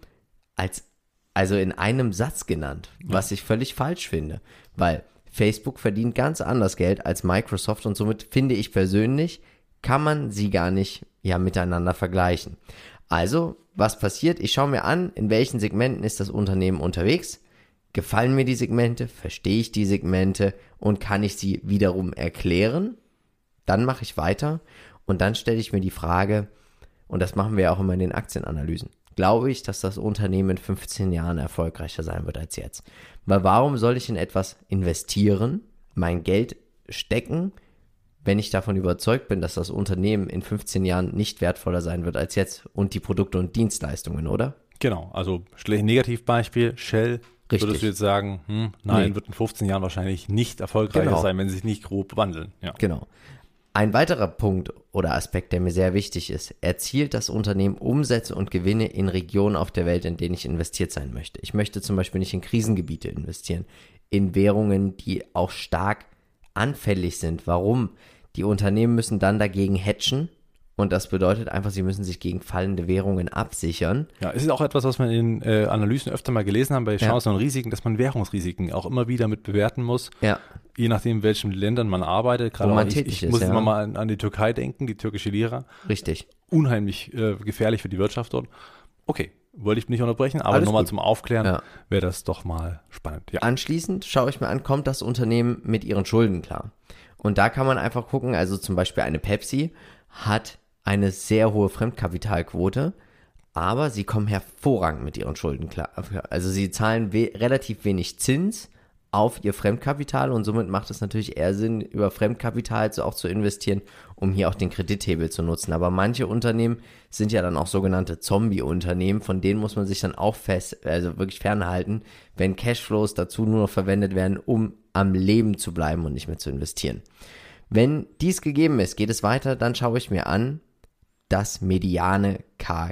also in einem Satz genannt, was ich völlig falsch finde. Weil Facebook verdient ganz anders Geld als Microsoft und somit finde ich persönlich, kann man sie gar nicht miteinander vergleichen. Also, was passiert? Ich schaue mir an, in welchen Segmenten ist das Unternehmen unterwegs. Gefallen mir die Segmente? Verstehe ich die Segmente? Und kann ich sie wiederum erklären? Dann mache ich weiter und dann stelle ich mir die Frage, und das machen wir ja auch immer in den Aktienanalysen. Glaube ich, dass das Unternehmen in 15 Jahren erfolgreicher sein wird als jetzt? Weil warum soll ich in etwas investieren, mein Geld stecken, wenn ich davon überzeugt bin, dass das Unternehmen in 15 Jahren nicht wertvoller sein wird als jetzt und die Produkte und Dienstleistungen, oder? Genau, also Negativbeispiel, Shell, Richtig. Würdest du jetzt sagen, nein, wird in 15 Jahren wahrscheinlich nicht erfolgreicher sein, wenn sie sich nicht grob wandeln. Ja. Genau. Ein weiterer Punkt oder Aspekt, der mir sehr wichtig ist, erzielt das Unternehmen Umsätze und Gewinne in Regionen auf der Welt, in denen ich investiert sein möchte. Ich möchte zum Beispiel nicht in Krisengebiete investieren, in Währungen, die auch stark anfällig sind. Warum? Die Unternehmen müssen dann dagegen hedgen und das bedeutet einfach, sie müssen sich gegen fallende Währungen absichern. Ja, es ist auch etwas, was wir in Analysen öfter mal gelesen haben bei Chancen und Risiken, dass man Währungsrisiken auch immer wieder mit bewerten muss. Ja. Je nachdem, in welchen Ländern man arbeitet. Gerade man ich muss immer mal an die Türkei denken, die türkische Lira. Richtig. Unheimlich gefährlich für die Wirtschaft dort. Okay, wollte ich nicht unterbrechen, aber nochmal zum Aufklären wäre das doch mal spannend. Ja. Anschließend schaue ich mir an, kommt das Unternehmen mit ihren Schulden klar? Und da kann man einfach gucken, also zum Beispiel eine Pepsi hat eine sehr hohe Fremdkapitalquote, aber sie kommen hervorragend mit ihren Schulden klar. Also sie zahlen relativ wenig Zins auf ihr Fremdkapital und somit macht es natürlich eher Sinn, über Fremdkapital auch zu investieren, um hier auch den Kredithebel zu nutzen. Aber manche Unternehmen sind ja dann auch sogenannte Zombie-Unternehmen, von denen muss man sich dann auch wirklich fernhalten, wenn Cashflows dazu nur noch verwendet werden, um am Leben zu bleiben und nicht mehr zu investieren. Wenn dies gegeben ist, geht es weiter, dann schaue ich mir an, das mediane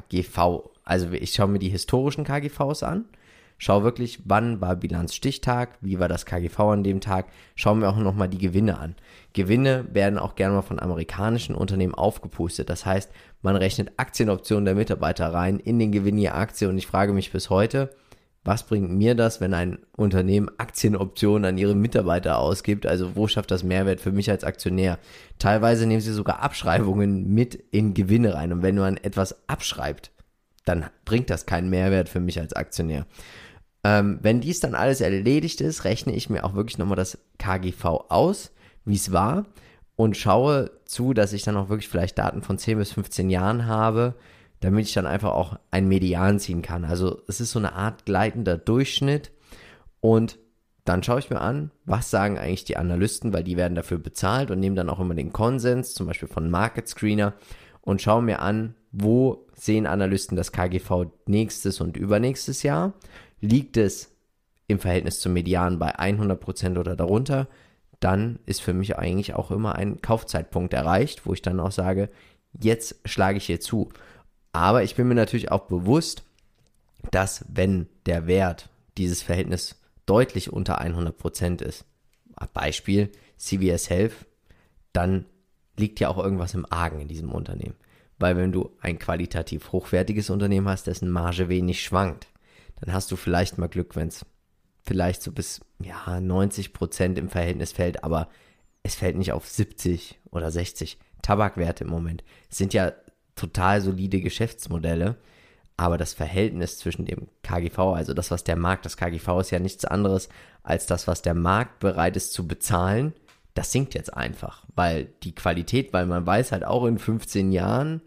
KGV. Also ich schaue mir die historischen KGVs an, schaue wirklich, wann war Bilanzstichtag, wie war das KGV an dem Tag, schauen wir auch nochmal die Gewinne an. Gewinne werden auch gerne mal von amerikanischen Unternehmen aufgepustet. Das heißt, man rechnet Aktienoptionen der Mitarbeiter rein in den Gewinn je Aktie und ich frage mich bis heute, was bringt mir das, wenn ein Unternehmen Aktienoptionen an ihre Mitarbeiter ausgibt? Also wo schafft das Mehrwert für mich als Aktionär? Teilweise nehmen sie sogar Abschreibungen mit in Gewinne rein. Und wenn man etwas abschreibt, dann bringt das keinen Mehrwert für mich als Aktionär. Wenn dies dann alles erledigt ist, rechne ich mir auch wirklich nochmal das KGV aus, wie es war und schaue zu, dass ich dann auch wirklich vielleicht Daten von 10 bis 15 Jahren habe, damit ich dann einfach auch ein Median ziehen kann. Also es ist so eine Art gleitender Durchschnitt und dann schaue ich mir an, was sagen eigentlich die Analysten, weil die werden dafür bezahlt und nehmen dann auch immer den Konsens, zum Beispiel von Market Screener, und schaue mir an, wo sehen Analysten das KGV nächstes und übernächstes Jahr. Liegt es im Verhältnis zum Median bei 100% oder darunter, dann ist für mich eigentlich auch immer ein Kaufzeitpunkt erreicht, wo ich dann auch sage, jetzt schlage ich hier zu. Aber ich bin mir natürlich auch bewusst, dass wenn der Wert dieses Verhältnis deutlich unter 100% ist, Beispiel CVS Health, dann liegt ja auch irgendwas im Argen in diesem Unternehmen. Weil wenn du ein qualitativ hochwertiges Unternehmen hast, dessen Marge wenig schwankt, dann hast du vielleicht mal Glück, wenn es vielleicht so bis 90% im Verhältnis fällt, aber es fällt nicht auf 70 oder 60. Tabakwerte im Moment sind ja total solide Geschäftsmodelle, aber das Verhältnis zwischen dem KGV, also das, was der Markt, das KGV ist ja nichts anderes als das, was der Markt bereit ist zu bezahlen, das sinkt jetzt einfach, weil die Qualität, weil man weiß halt auch in 15 Jahren,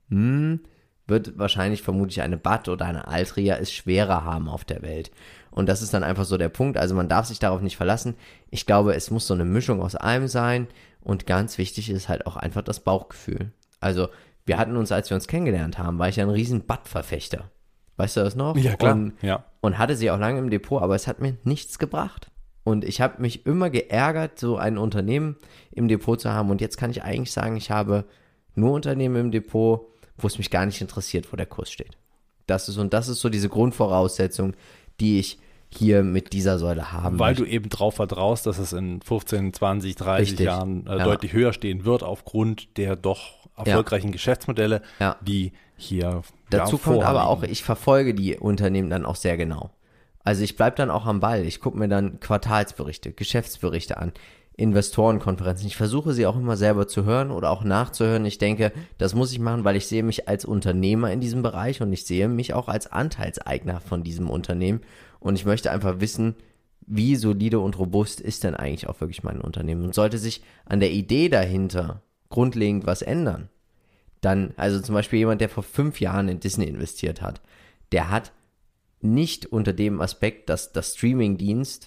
wird wahrscheinlich vermutlich eine BAT oder eine Altria es schwerer haben auf der Welt. Und das ist dann einfach so der Punkt, also man darf sich darauf nicht verlassen. Ich glaube, es muss so eine Mischung aus allem sein und ganz wichtig ist halt auch einfach das Bauchgefühl. Also wir hatten uns, als wir uns kennengelernt haben, war ich ja ein riesen BAT-Verfechter. Weißt du das noch? Ja, klar. Und hatte sie auch lange im Depot, aber es hat mir nichts gebracht. Und ich habe mich immer geärgert, so ein Unternehmen im Depot zu haben. Und jetzt kann ich eigentlich sagen, ich habe nur Unternehmen im Depot, wo es mich gar nicht interessiert, wo der Kurs steht. Das ist so diese Grundvoraussetzung, die ich hier mit dieser Säule haben Weil möchte. du eben drauf vertraust, dass es in 15, 20, 30 Richtig. Jahren deutlich höher stehen wird aufgrund der doch erfolgreichen Geschäftsmodelle, die hier Dazu kommt aber auch, vorliegen. ich verfolge die Unternehmen dann auch sehr genau. Also ich bleibe dann auch am Ball. Ich gucke mir dann Quartalsberichte, Geschäftsberichte an, Investorenkonferenzen. Ich versuche sie auch immer selber zu hören oder auch nachzuhören. Ich denke, das muss ich machen, weil ich sehe mich als Unternehmer in diesem Bereich und ich sehe mich auch als Anteilseigner von diesem Unternehmen. Und ich möchte einfach wissen, wie solide und robust ist denn eigentlich auch wirklich mein Unternehmen. Und sollte sich an der Idee dahinter grundlegend was ändern, dann, also zum Beispiel jemand, der vor 5 Jahren in Disney investiert hat, der hat nicht unter dem Aspekt, dass der Streamingdienst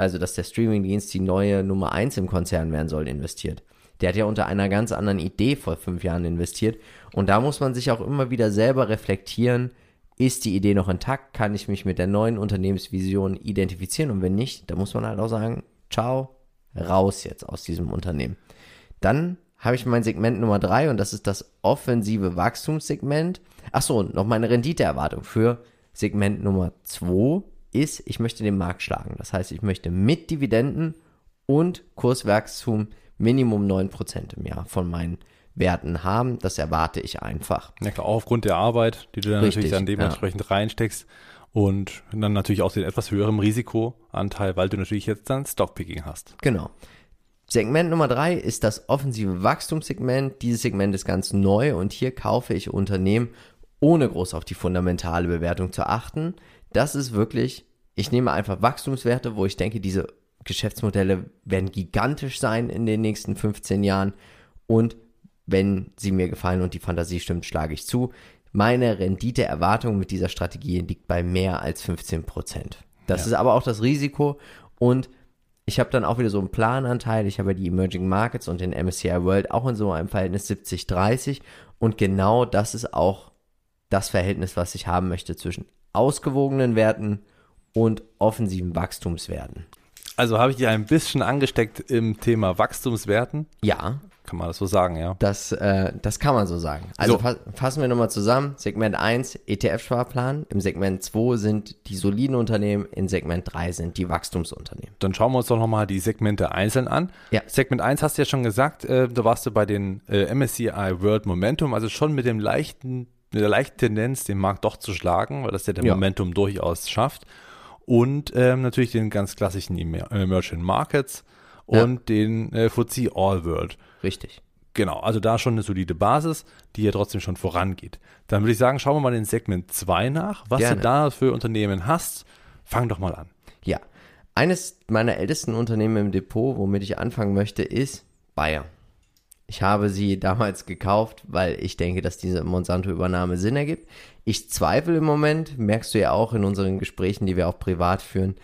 die neue Nummer 1 im Konzern werden soll, investiert. Der hat ja unter einer ganz anderen Idee vor 5 Jahren investiert. Und da muss man sich auch immer wieder selber reflektieren, ist die Idee noch intakt? Kann ich mich mit der neuen Unternehmensvision identifizieren? Und wenn nicht, dann muss man halt auch sagen, ciao, raus jetzt aus diesem Unternehmen. Dann habe ich mein Segment Nummer 3 und das ist das offensive Wachstumssegment. Achso, und noch meine Renditeerwartung für Segment Nummer 2 ist, ich möchte den Markt schlagen. Das heißt, ich möchte mit Dividenden und Kurswachstum Minimum 9% im Jahr von meinen Werten haben. Das erwarte ich einfach. Ja klar, auch aufgrund der Arbeit, die du dann Richtig, natürlich dann dementsprechend reinsteckst und dann natürlich auch den etwas höheren Risikoanteil, weil du natürlich jetzt dann Stockpicking hast. Genau. Segment Nummer 3 ist das offensive Wachstumssegment. Dieses Segment ist ganz neu und hier kaufe ich Unternehmen, ohne groß auf die fundamentale Bewertung zu achten. Das ist wirklich, ich nehme einfach Wachstumswerte, wo ich denke, diese Geschäftsmodelle werden gigantisch sein in den nächsten 15 Jahren und wenn sie mir gefallen und die Fantasie stimmt, schlage ich zu. Meine Renditeerwartung mit dieser Strategie liegt bei mehr als 15%. Das ist aber auch das Risiko und ich habe dann auch wieder so einen Plananteil. Ich habe ja die Emerging Markets und den MSCI World auch in so einem Verhältnis 70-30 und genau das ist auch das Verhältnis, was ich haben möchte zwischen ausgewogenen Werten und offensiven Wachstumswerten. Also habe ich dich ein bisschen angesteckt im Thema Wachstumswerten? Ja. Kann man das so sagen, ja? Das kann man so sagen. Also fassen wir nochmal zusammen. Segment 1, ETF-Sparplan. Im Segment 2 sind die soliden Unternehmen. In Segment 3 sind die Wachstumsunternehmen. Dann schauen wir uns doch nochmal die Segmente einzeln an. Ja. Segment 1 hast du ja schon gesagt, da warst du bei den MSCI World Momentum, also schon mit der leichten Tendenz, den Markt doch zu schlagen, weil das ja der Momentum durchaus schafft. Und natürlich den ganz klassischen Emerging Markets und den FTSE All World. Richtig. Genau, also da schon eine solide Basis, die ja trotzdem schon vorangeht. Dann würde ich sagen, schauen wir mal in Segment 2 nach, was Gerne. du da für Unternehmen hast. Fang doch mal an. Ja. Eines meiner ältesten Unternehmen im Depot, womit ich anfangen möchte, ist Bayer. Ich habe sie damals gekauft, weil ich denke, dass diese Monsanto-Übernahme Sinn ergibt. Ich zweifle im Moment, merkst du ja auch in unseren Gesprächen, die wir auch privat führen,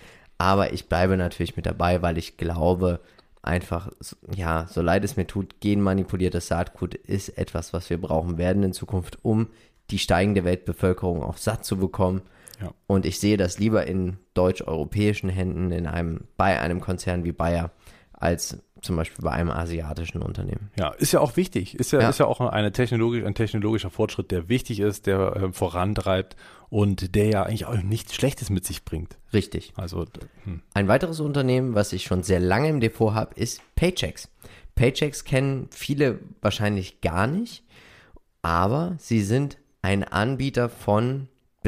Aber ich bleibe natürlich mit dabei, weil ich glaube, einfach, ja, so leid es mir tut, genmanipuliertes Saatgut ist etwas, was wir brauchen werden in Zukunft, um die steigende Weltbevölkerung auch satt zu bekommen. Ja. Und ich sehe das lieber in deutsch-europäischen Händen bei einem Konzern wie Bayer als zum Beispiel bei einem asiatischen Unternehmen. Ja, ist ja auch wichtig. Ist ja auch ein technologischer Fortschritt, der wichtig ist, der vorantreibt und der ja eigentlich auch nichts Schlechtes mit sich bringt. Richtig. Also Ein weiteres Unternehmen, was ich schon sehr lange im Depot habe, ist Paychex. Paychex kennen viele wahrscheinlich gar nicht, aber sie sind ein Anbieter von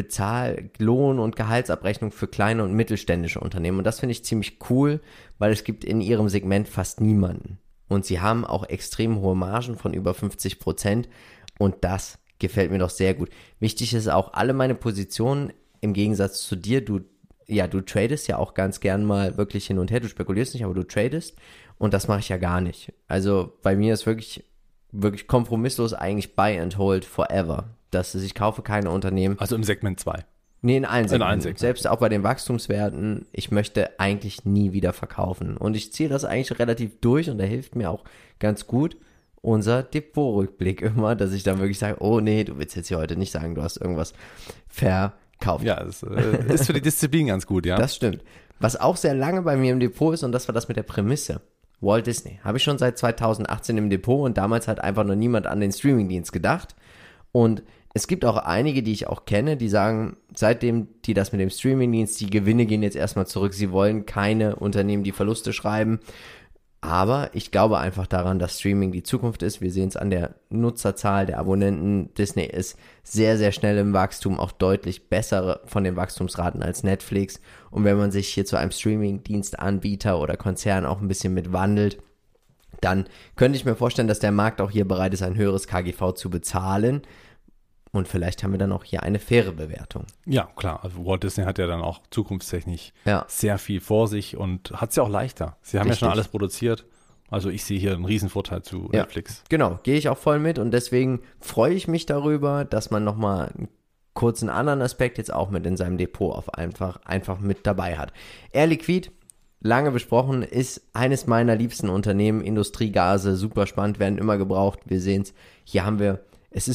Lohn- und Gehaltsabrechnung für kleine und mittelständische Unternehmen. Und das finde ich ziemlich cool, weil es gibt in ihrem Segment fast niemanden. Und sie haben auch extrem hohe Margen von über 50% und das gefällt mir doch sehr gut. Wichtig ist auch, alle meine Positionen, im Gegensatz zu dir, du tradest ja auch ganz gern mal wirklich hin und her, du spekulierst nicht, aber du tradest und das mache ich ja gar nicht. Also bei mir ist wirklich kompromisslos eigentlich Buy and Hold forever. Ich kaufe keine Unternehmen. Also im Segment 2. Nee, in allen Segmenten. Segment. Selbst auch bei den Wachstumswerten, ich möchte eigentlich nie wieder verkaufen. Und ich ziehe das eigentlich relativ durch und da hilft mir auch ganz gut unser Depotrückblick immer, dass ich dann wirklich sage, oh nee, du willst jetzt hier heute nicht sagen, du hast irgendwas verkauft. Ja, das ist für die Disziplin ganz gut, ja. Das stimmt. Was auch sehr lange bei mir im Depot ist, und das war das mit der Prämisse. Walt Disney. Habe ich schon seit 2018 im Depot und damals hat einfach noch niemand an den Streamingdienst gedacht. Und es gibt auch einige, die ich auch kenne, die sagen, seitdem die das mit dem Streamingdienst, die Gewinne gehen jetzt erstmal zurück, sie wollen keine Unternehmen, die Verluste schreiben. Aber ich glaube einfach daran, dass Streaming die Zukunft ist. Wir sehen es an der Nutzerzahl der Abonnenten. Disney ist sehr, sehr schnell im Wachstum, auch deutlich besser von den Wachstumsraten als Netflix. Und wenn man sich hier zu einem Streamingdienstanbieter oder Konzern auch ein bisschen mit wandelt, dann könnte ich mir vorstellen, dass der Markt auch hier bereit ist, ein höheres KGV zu bezahlen. Und vielleicht haben wir dann auch hier eine faire Bewertung. Ja, klar. Also Walt Disney hat ja dann auch zukunftstechnisch Ja. sehr viel vor sich und hat es ja auch leichter. Sie haben ja schon alles produziert. Also ich sehe hier einen Riesenvorteil zu Netflix. Genau, gehe ich auch voll mit und deswegen freue ich mich darüber, dass man nochmal einen kurzen anderen Aspekt jetzt auch mit in seinem Depot einfach mit dabei hat. Air Liquide, lange besprochen, ist eines meiner liebsten Unternehmen. Industriegase, super spannend, werden immer gebraucht. Wir sehen es. Hier haben wir, es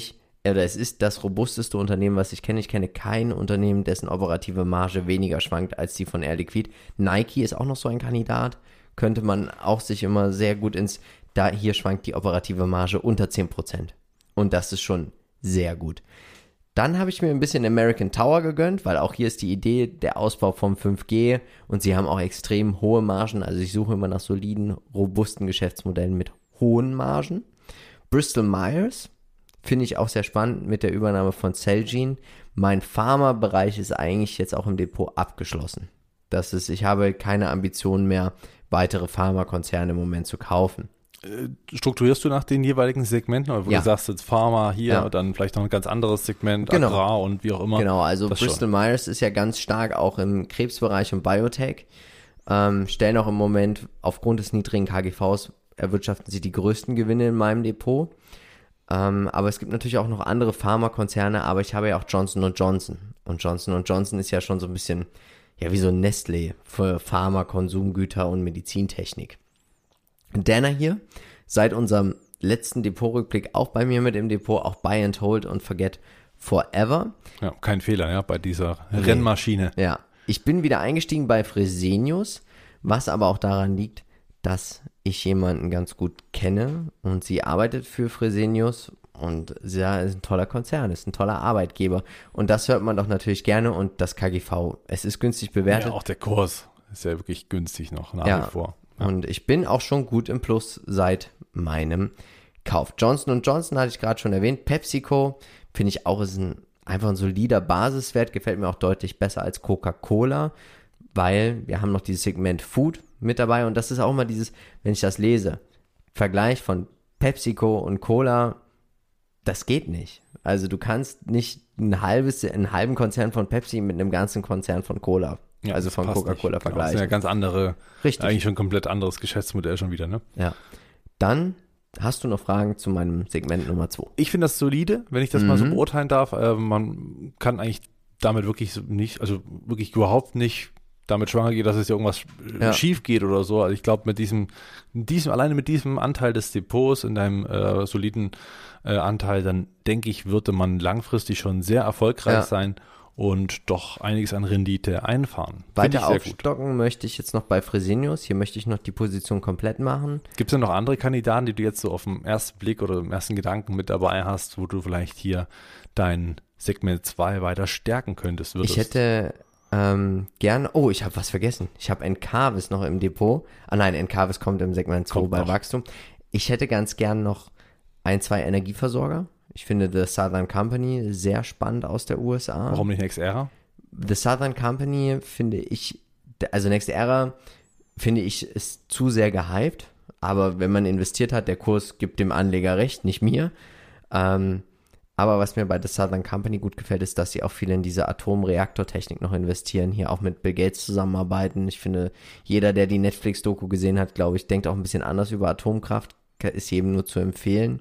ist das robusteste Unternehmen, was ich kenne. Ich kenne kein Unternehmen, dessen operative Marge weniger schwankt als die von Air Liquide. Nike ist auch noch so ein Kandidat. Könnte man auch sich immer sehr gut hier schwankt die operative Marge unter 10%. Und das ist schon sehr gut. Dann habe ich mir ein bisschen American Tower gegönnt, weil auch hier ist die Idee der Ausbau vom 5G und sie haben auch extrem hohe Margen. Also ich suche immer nach soliden, robusten Geschäftsmodellen mit hohen Margen. Bristol Myers finde ich auch sehr spannend mit der Übernahme von Celgene. Mein Pharma-Bereich ist eigentlich jetzt auch im Depot abgeschlossen. Ich habe keine Ambitionen mehr, weitere Pharmakonzerne im Moment zu kaufen. Strukturierst du nach den jeweiligen Segmenten? Oder wo du sagst jetzt Pharma hier, dann vielleicht noch ein ganz anderes Segment, Genau. Agrar und wie auch immer. Genau, also Bristol Myers ist ja ganz stark auch im Krebsbereich und Biotech. Stellen auch im Moment aufgrund des niedrigen KGVs erwirtschaften sie die größten Gewinne in meinem Depot. Aber es gibt natürlich auch noch andere Pharmakonzerne, aber ich habe ja auch Johnson & Johnson. Und Johnson & Johnson ist ja schon so ein bisschen, ja, wie so ein Nestlé für Pharma, Konsumgüter und Medizintechnik. Dana hier, seit unserem letzten Depotrückblick auch bei mir mit im Depot, auch Buy and Hold und Forget Forever. Ja, kein Fehler, ja, bei dieser Rennmaschine. Ja, ich bin wieder eingestiegen bei Fresenius, was aber auch daran liegt, dass ich jemanden ganz gut kenne und sie arbeitet für Fresenius und sie ist ein toller Konzern, ist ein toller Arbeitgeber und das hört man doch natürlich gerne und das KGV, es ist günstig bewertet. Ja, auch der Kurs ist ja wirklich günstig noch nach wie vor. Ja. Und ich bin auch schon gut im Plus seit meinem Kauf. Johnson & Johnson hatte ich gerade schon erwähnt, PepsiCo finde ich auch ist einfach ein solider Basiswert, gefällt mir auch deutlich besser als Coca-Cola, weil wir haben noch dieses Segment Food mit dabei und das ist auch mal dieses, wenn ich das lese, Vergleich von PepsiCo und Cola, das geht nicht. Also du kannst nicht einen halben Konzern von Pepsi mit einem ganzen Konzern von Cola, Ja, also von Coca-Cola vergleichen. Das ist ja ganz andere, Richtig. Eigentlich schon ein komplett anderes Geschäftsmodell schon wieder, ne? Ja. Dann hast du noch Fragen zu meinem Segment Nummer 2. Ich finde das solide, wenn ich das mal so beurteilen darf. Man kann eigentlich damit wirklich nicht, also wirklich überhaupt nicht damit schwanger geht, dass es irgendwas schief geht oder so. Also ich glaube, alleine mit diesem Anteil des Depots in deinem soliden Anteil, dann denke ich, würde man langfristig schon sehr erfolgreich sein und doch einiges an Rendite einfahren. Weiter aufstocken möchte ich jetzt noch bei Fresenius. Hier möchte ich noch die Position komplett machen. Gibt es denn noch andere Kandidaten, die du jetzt so auf den ersten Blick oder im ersten Gedanken mit dabei hast, wo du vielleicht hier dein Segment 2 weiter stärken könntest? Ich hätte gern, ich habe was vergessen. Ich habe Encarvis noch im Depot. Nein, Encarvis kommt im Segment 2 bei Wachstum. Ich hätte ganz gern noch 2 Energieversorger. Ich finde The Southern Company sehr spannend aus der USA. Warum nicht NextEra? The Southern Company NextEra finde ich ist zu sehr gehypt, aber wenn man investiert hat, der Kurs gibt dem Anleger recht, nicht mir. Aber was mir bei The Southern Company gut gefällt, ist, dass sie auch viel in diese Atomreaktortechnik noch investieren, hier auch mit Bill Gates zusammenarbeiten. Ich finde, jeder, der die Netflix-Doku gesehen hat, glaube ich, denkt auch ein bisschen anders über Atomkraft, ist jedem nur zu empfehlen.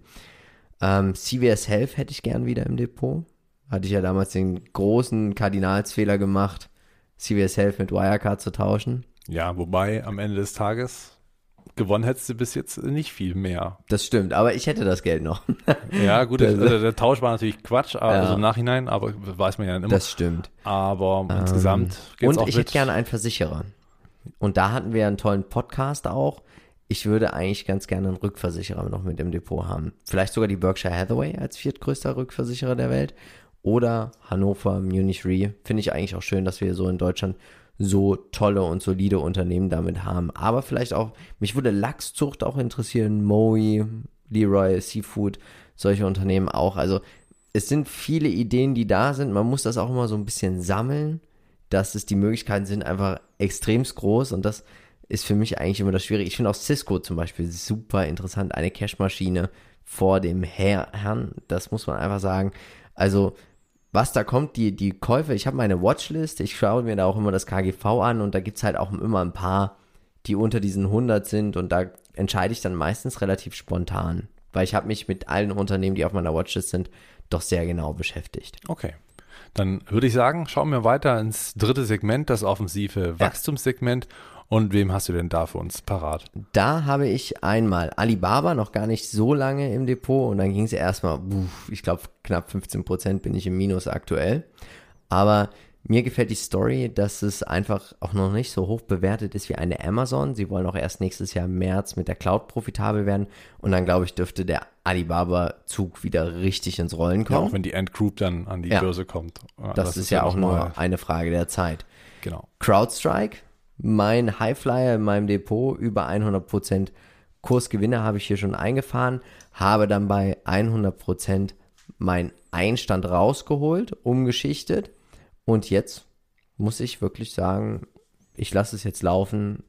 CVS Health hätte ich gern wieder im Depot. Hatte ich ja damals den großen Kardinalsfehler gemacht, CVS Health mit Wirecard zu tauschen. Ja, wobei am Ende des Tages gewonnen hättest du bis jetzt nicht viel mehr. Das stimmt, aber ich hätte das Geld noch. Ja, gut, der Tausch war natürlich Quatsch, also im Nachhinein, aber weiß man ja immer. Das stimmt. Aber insgesamt geht's auch Und ich hätte gerne einen Versicherer. Und da hatten wir einen tollen Podcast auch. Ich würde eigentlich ganz gerne einen Rückversicherer noch mit im Depot haben. Vielleicht sogar die Berkshire Hathaway als viertgrößter Rückversicherer der Welt. Oder Hannover Munich Re. Finde ich eigentlich auch schön, dass wir so in Deutschland so tolle und solide Unternehmen damit haben. Aber vielleicht auch, mich würde Lachszucht auch interessieren. Mowi, Leroy Seafood, solche Unternehmen auch. Also es sind viele Ideen, die da sind. Man muss das auch immer so ein bisschen sammeln. Die Möglichkeiten sind einfach extremst groß und das ist für mich eigentlich immer das Schwierige. Ich finde auch Cisco zum Beispiel super interessant. Eine Cashmaschine vor dem Herrn, das muss man einfach sagen. Also, was da kommt, die Käufe, ich habe meine Watchlist, ich schaue mir da auch immer das KGV an und da gibt es halt auch immer ein paar, die unter diesen 100 sind und da entscheide ich dann meistens relativ spontan, weil ich habe mich mit allen Unternehmen, die auf meiner Watchlist sind, doch sehr genau beschäftigt. Okay. Dann würde ich sagen, schauen wir weiter ins dritte Segment, das offensive Wachstumssegment. Und wem hast du denn da für uns parat? Da habe ich einmal Alibaba, noch gar nicht so lange im Depot und dann ging es erstmal, ich glaube knapp 15% bin ich im Minus aktuell. Aber mir gefällt die Story, dass es einfach auch noch nicht so hoch bewertet ist wie eine Amazon. Sie wollen auch erst nächstes Jahr im März mit der Cloud profitabel werden und dann glaube ich dürfte der Alibaba-Zug wieder richtig ins Rollen kommen. Ja, auch wenn die Endgroup dann an die Börse kommt. Das ist ja auch nur eine Frage der Zeit. Genau. CrowdStrike. Mein Highflyer in meinem Depot, über 100% Kursgewinne habe ich hier schon eingefahren, habe dann bei 100% meinen Einstand rausgeholt, umgeschichtet und jetzt muss ich wirklich sagen, ich lasse es jetzt laufen.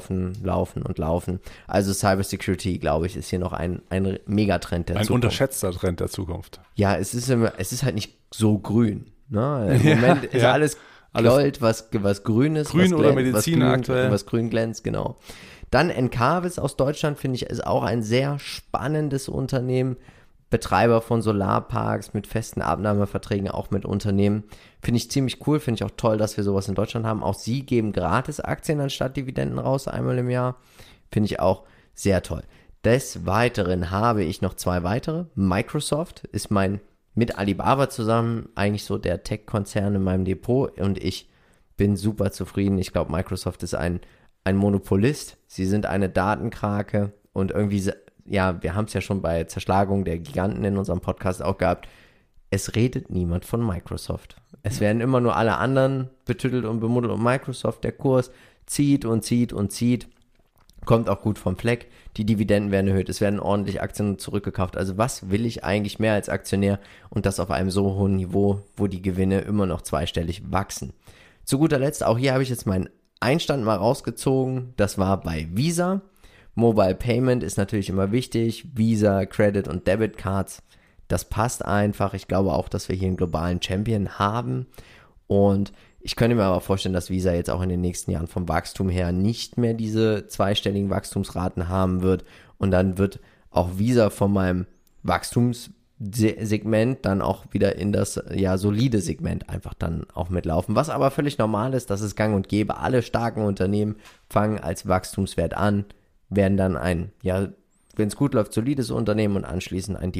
Also Cybersecurity, glaube ich, ist hier noch ein Megatrend der Zukunft. Ein unterschätzter Trend der Zukunft. Ja, es ist halt nicht so grün. Ne? Im Moment ist alles Gold, was grün ist. Grün oder Medizin aktuell. Was grün glänzt, genau. Dann Encarvis aus Deutschland, finde ich, ist auch ein sehr spannendes Unternehmen. Betreiber von Solarparks mit festen Abnahmeverträgen, auch mit Unternehmen. Finde ich ziemlich cool, finde ich auch toll, dass wir sowas in Deutschland haben. Auch sie geben gratis Aktien anstatt Dividenden raus, einmal im Jahr. Finde ich auch sehr toll. Des Weiteren habe ich noch 2 weitere. Microsoft ist mit Alibaba zusammen eigentlich so der Tech-Konzern in meinem Depot und ich bin super zufrieden. Ich glaube, Microsoft ist ein Monopolist. Sie sind eine Datenkrake und irgendwie, ja, wir haben es ja schon bei Zerschlagung der Giganten in unserem Podcast auch gehabt. Es redet niemand von Microsoft. Es werden immer nur alle anderen betüttelt und bemuddelt und Microsoft, der Kurs zieht und zieht und zieht. Kommt auch gut vom Fleck, die Dividenden werden erhöht, es werden ordentlich Aktien zurückgekauft. Also was will ich eigentlich mehr als Aktionär und das auf einem so hohen Niveau, wo die Gewinne immer noch zweistellig wachsen. Zu guter Letzt, auch hier habe ich jetzt meinen Einstand mal rausgezogen, das war bei Visa. Mobile Payment ist natürlich immer wichtig, Visa, Credit und Debit Cards, das passt einfach. Ich glaube auch, dass wir hier einen globalen Champion haben und ich könnte mir aber vorstellen, dass Visa jetzt auch in den nächsten Jahren vom Wachstum her nicht mehr diese zweistelligen Wachstumsraten haben wird und dann wird auch Visa von meinem Segment dann auch wieder in das solide Segment einfach dann auch mitlaufen. Was aber völlig normal ist, das ist gang und gäbe. Alle starken Unternehmen fangen als Wachstumswert an, werden dann ein, wenn es gut läuft, solides Unternehmen und anschließend ein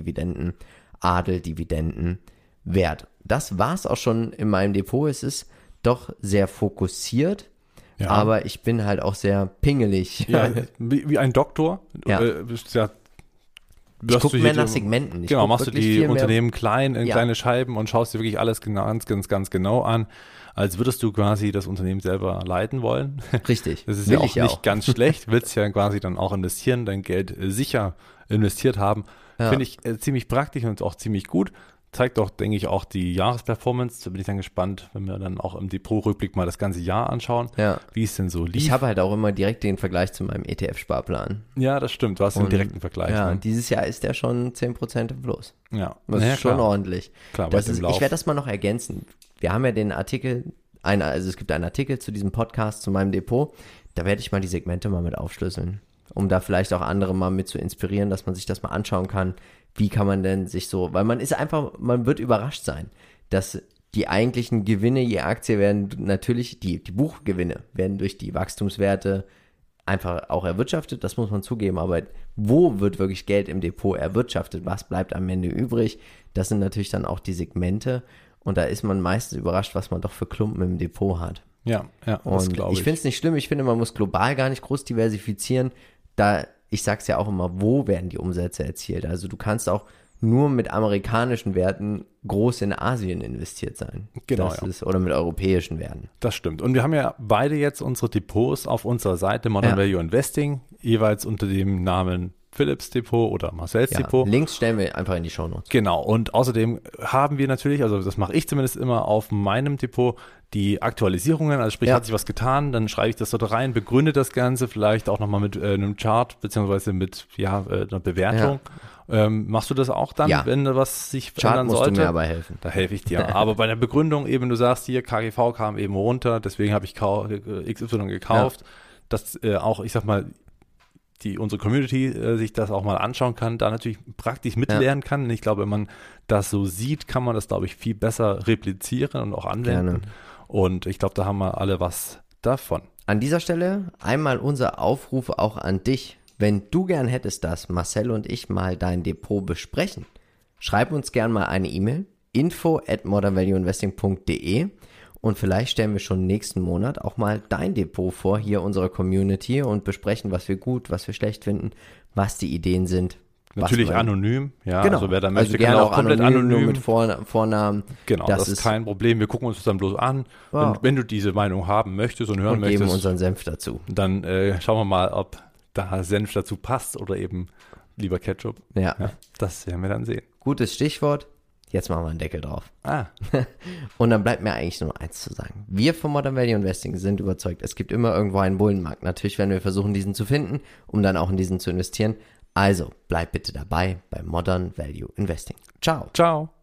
Dividendenwert. Das war's auch schon in meinem Depot. Es ist doch sehr fokussiert, aber ich bin halt auch sehr pingelig. Ja, wie ein Doktor. Ja. Ich gucke mehr nach Segmenten. Genau, machst du die Unternehmen klein in kleine Scheiben und schaust dir wirklich alles ganz genau an, als würdest du quasi das Unternehmen selber leiten wollen. Richtig. Das ist ja auch nicht ganz schlecht. Willst ja quasi dann auch investieren, dein Geld sicher investiert haben. Finde ich ziemlich praktisch und auch ziemlich gut. Zeigt doch, denke ich, auch die Jahresperformance. Da bin ich dann gespannt, wenn wir dann auch im Depot-Rückblick mal das ganze Jahr anschauen, wie es denn so lief. Ich habe halt auch immer direkt den Vergleich zu meinem ETF-Sparplan. Ja, das stimmt. Du hast den direkten Vergleich. Ja, ne? Dieses Jahr ist der schon 10% im Plus. Ja. Das ist schon ordentlich. Klar, ich werde das mal noch ergänzen. Wir haben ja den Artikel, es gibt einen Artikel zu diesem Podcast, zu meinem Depot. Da werde ich mal die Segmente mal mit aufschlüsseln, um da vielleicht auch andere mal mit zu inspirieren, dass man sich das mal anschauen kann. Wie kann man denn sich so, weil man wird überrascht sein, dass die eigentlichen Gewinne je Aktie werden natürlich, die Buchgewinne werden durch die Wachstumswerte einfach auch erwirtschaftet, das muss man zugeben, aber wo wird wirklich Geld im Depot erwirtschaftet, was bleibt am Ende übrig, das sind natürlich dann auch die Segmente und da ist man meistens überrascht, was man doch für Klumpen im Depot hat. Ja, das glaube ich. Ich finde es nicht schlimm, ich finde, man muss global gar nicht groß diversifizieren, ich sag's ja auch immer, wo werden die Umsätze erzielt? Also du kannst auch nur mit amerikanischen Werten groß in Asien investiert sein. Genau, oder mit europäischen Werten. Das stimmt. Und wir haben ja beide jetzt unsere Depots auf unserer Seite Modern Value Investing, jeweils unter dem Namen Philips Depot oder Marcells Depot. Links stellen wir einfach in die Shownotes. Genau. Und außerdem haben wir natürlich, also das mache ich zumindest immer auf meinem Depot, die Aktualisierungen, also sprich, hat sich was getan, dann schreibe ich das dort rein, begründe das Ganze, vielleicht auch nochmal mit einem Chart, beziehungsweise mit einer Bewertung. Machst du das auch dann, wenn was sich verändern sollte? Chart musst du mir aber helfen. Da helfe ich dir. Aber bei der Begründung eben, du sagst hier, KGV kam eben runter, deswegen habe ich XY gekauft, dass auch, ich sag mal, unsere Community sich das auch mal anschauen kann, da natürlich praktisch mitlernen kann. Und ich glaube, wenn man das so sieht, kann man das, glaube ich, viel besser replizieren und auch anwenden. Gerne. Und ich glaube, da haben wir alle was davon. An dieser Stelle einmal unser Aufruf auch an dich. Wenn du gern hättest, dass Marcel und ich mal dein Depot besprechen, schreib uns gern mal eine E-Mail, info@modernvalueinvesting.de und vielleicht stellen wir schon nächsten Monat auch mal dein Depot vor, hier unserer Community und besprechen, was wir gut, was wir schlecht finden, was die Ideen sind. Natürlich anonym, Genau. Also wer da möchte, gerne kann auch komplett anonym. Nur mit Vornamen. Genau, das ist kein Problem. Wir gucken uns das dann bloß an. Wenn du diese Meinung haben möchtest und hören möchtest. Und geben unseren Senf dazu. Dann schauen wir mal, ob da Senf dazu passt oder eben lieber Ketchup. Ja. Das werden wir dann sehen. Gutes Stichwort. Jetzt machen wir einen Deckel drauf. Und dann bleibt mir eigentlich nur eins zu sagen. Wir von Modern Value Investing sind überzeugt, es gibt immer irgendwo einen Bullenmarkt. Natürlich werden wir versuchen, diesen zu finden, um dann auch in diesen zu investieren. Also, bleib bitte dabei bei Modern Value Investing. Ciao. Ciao.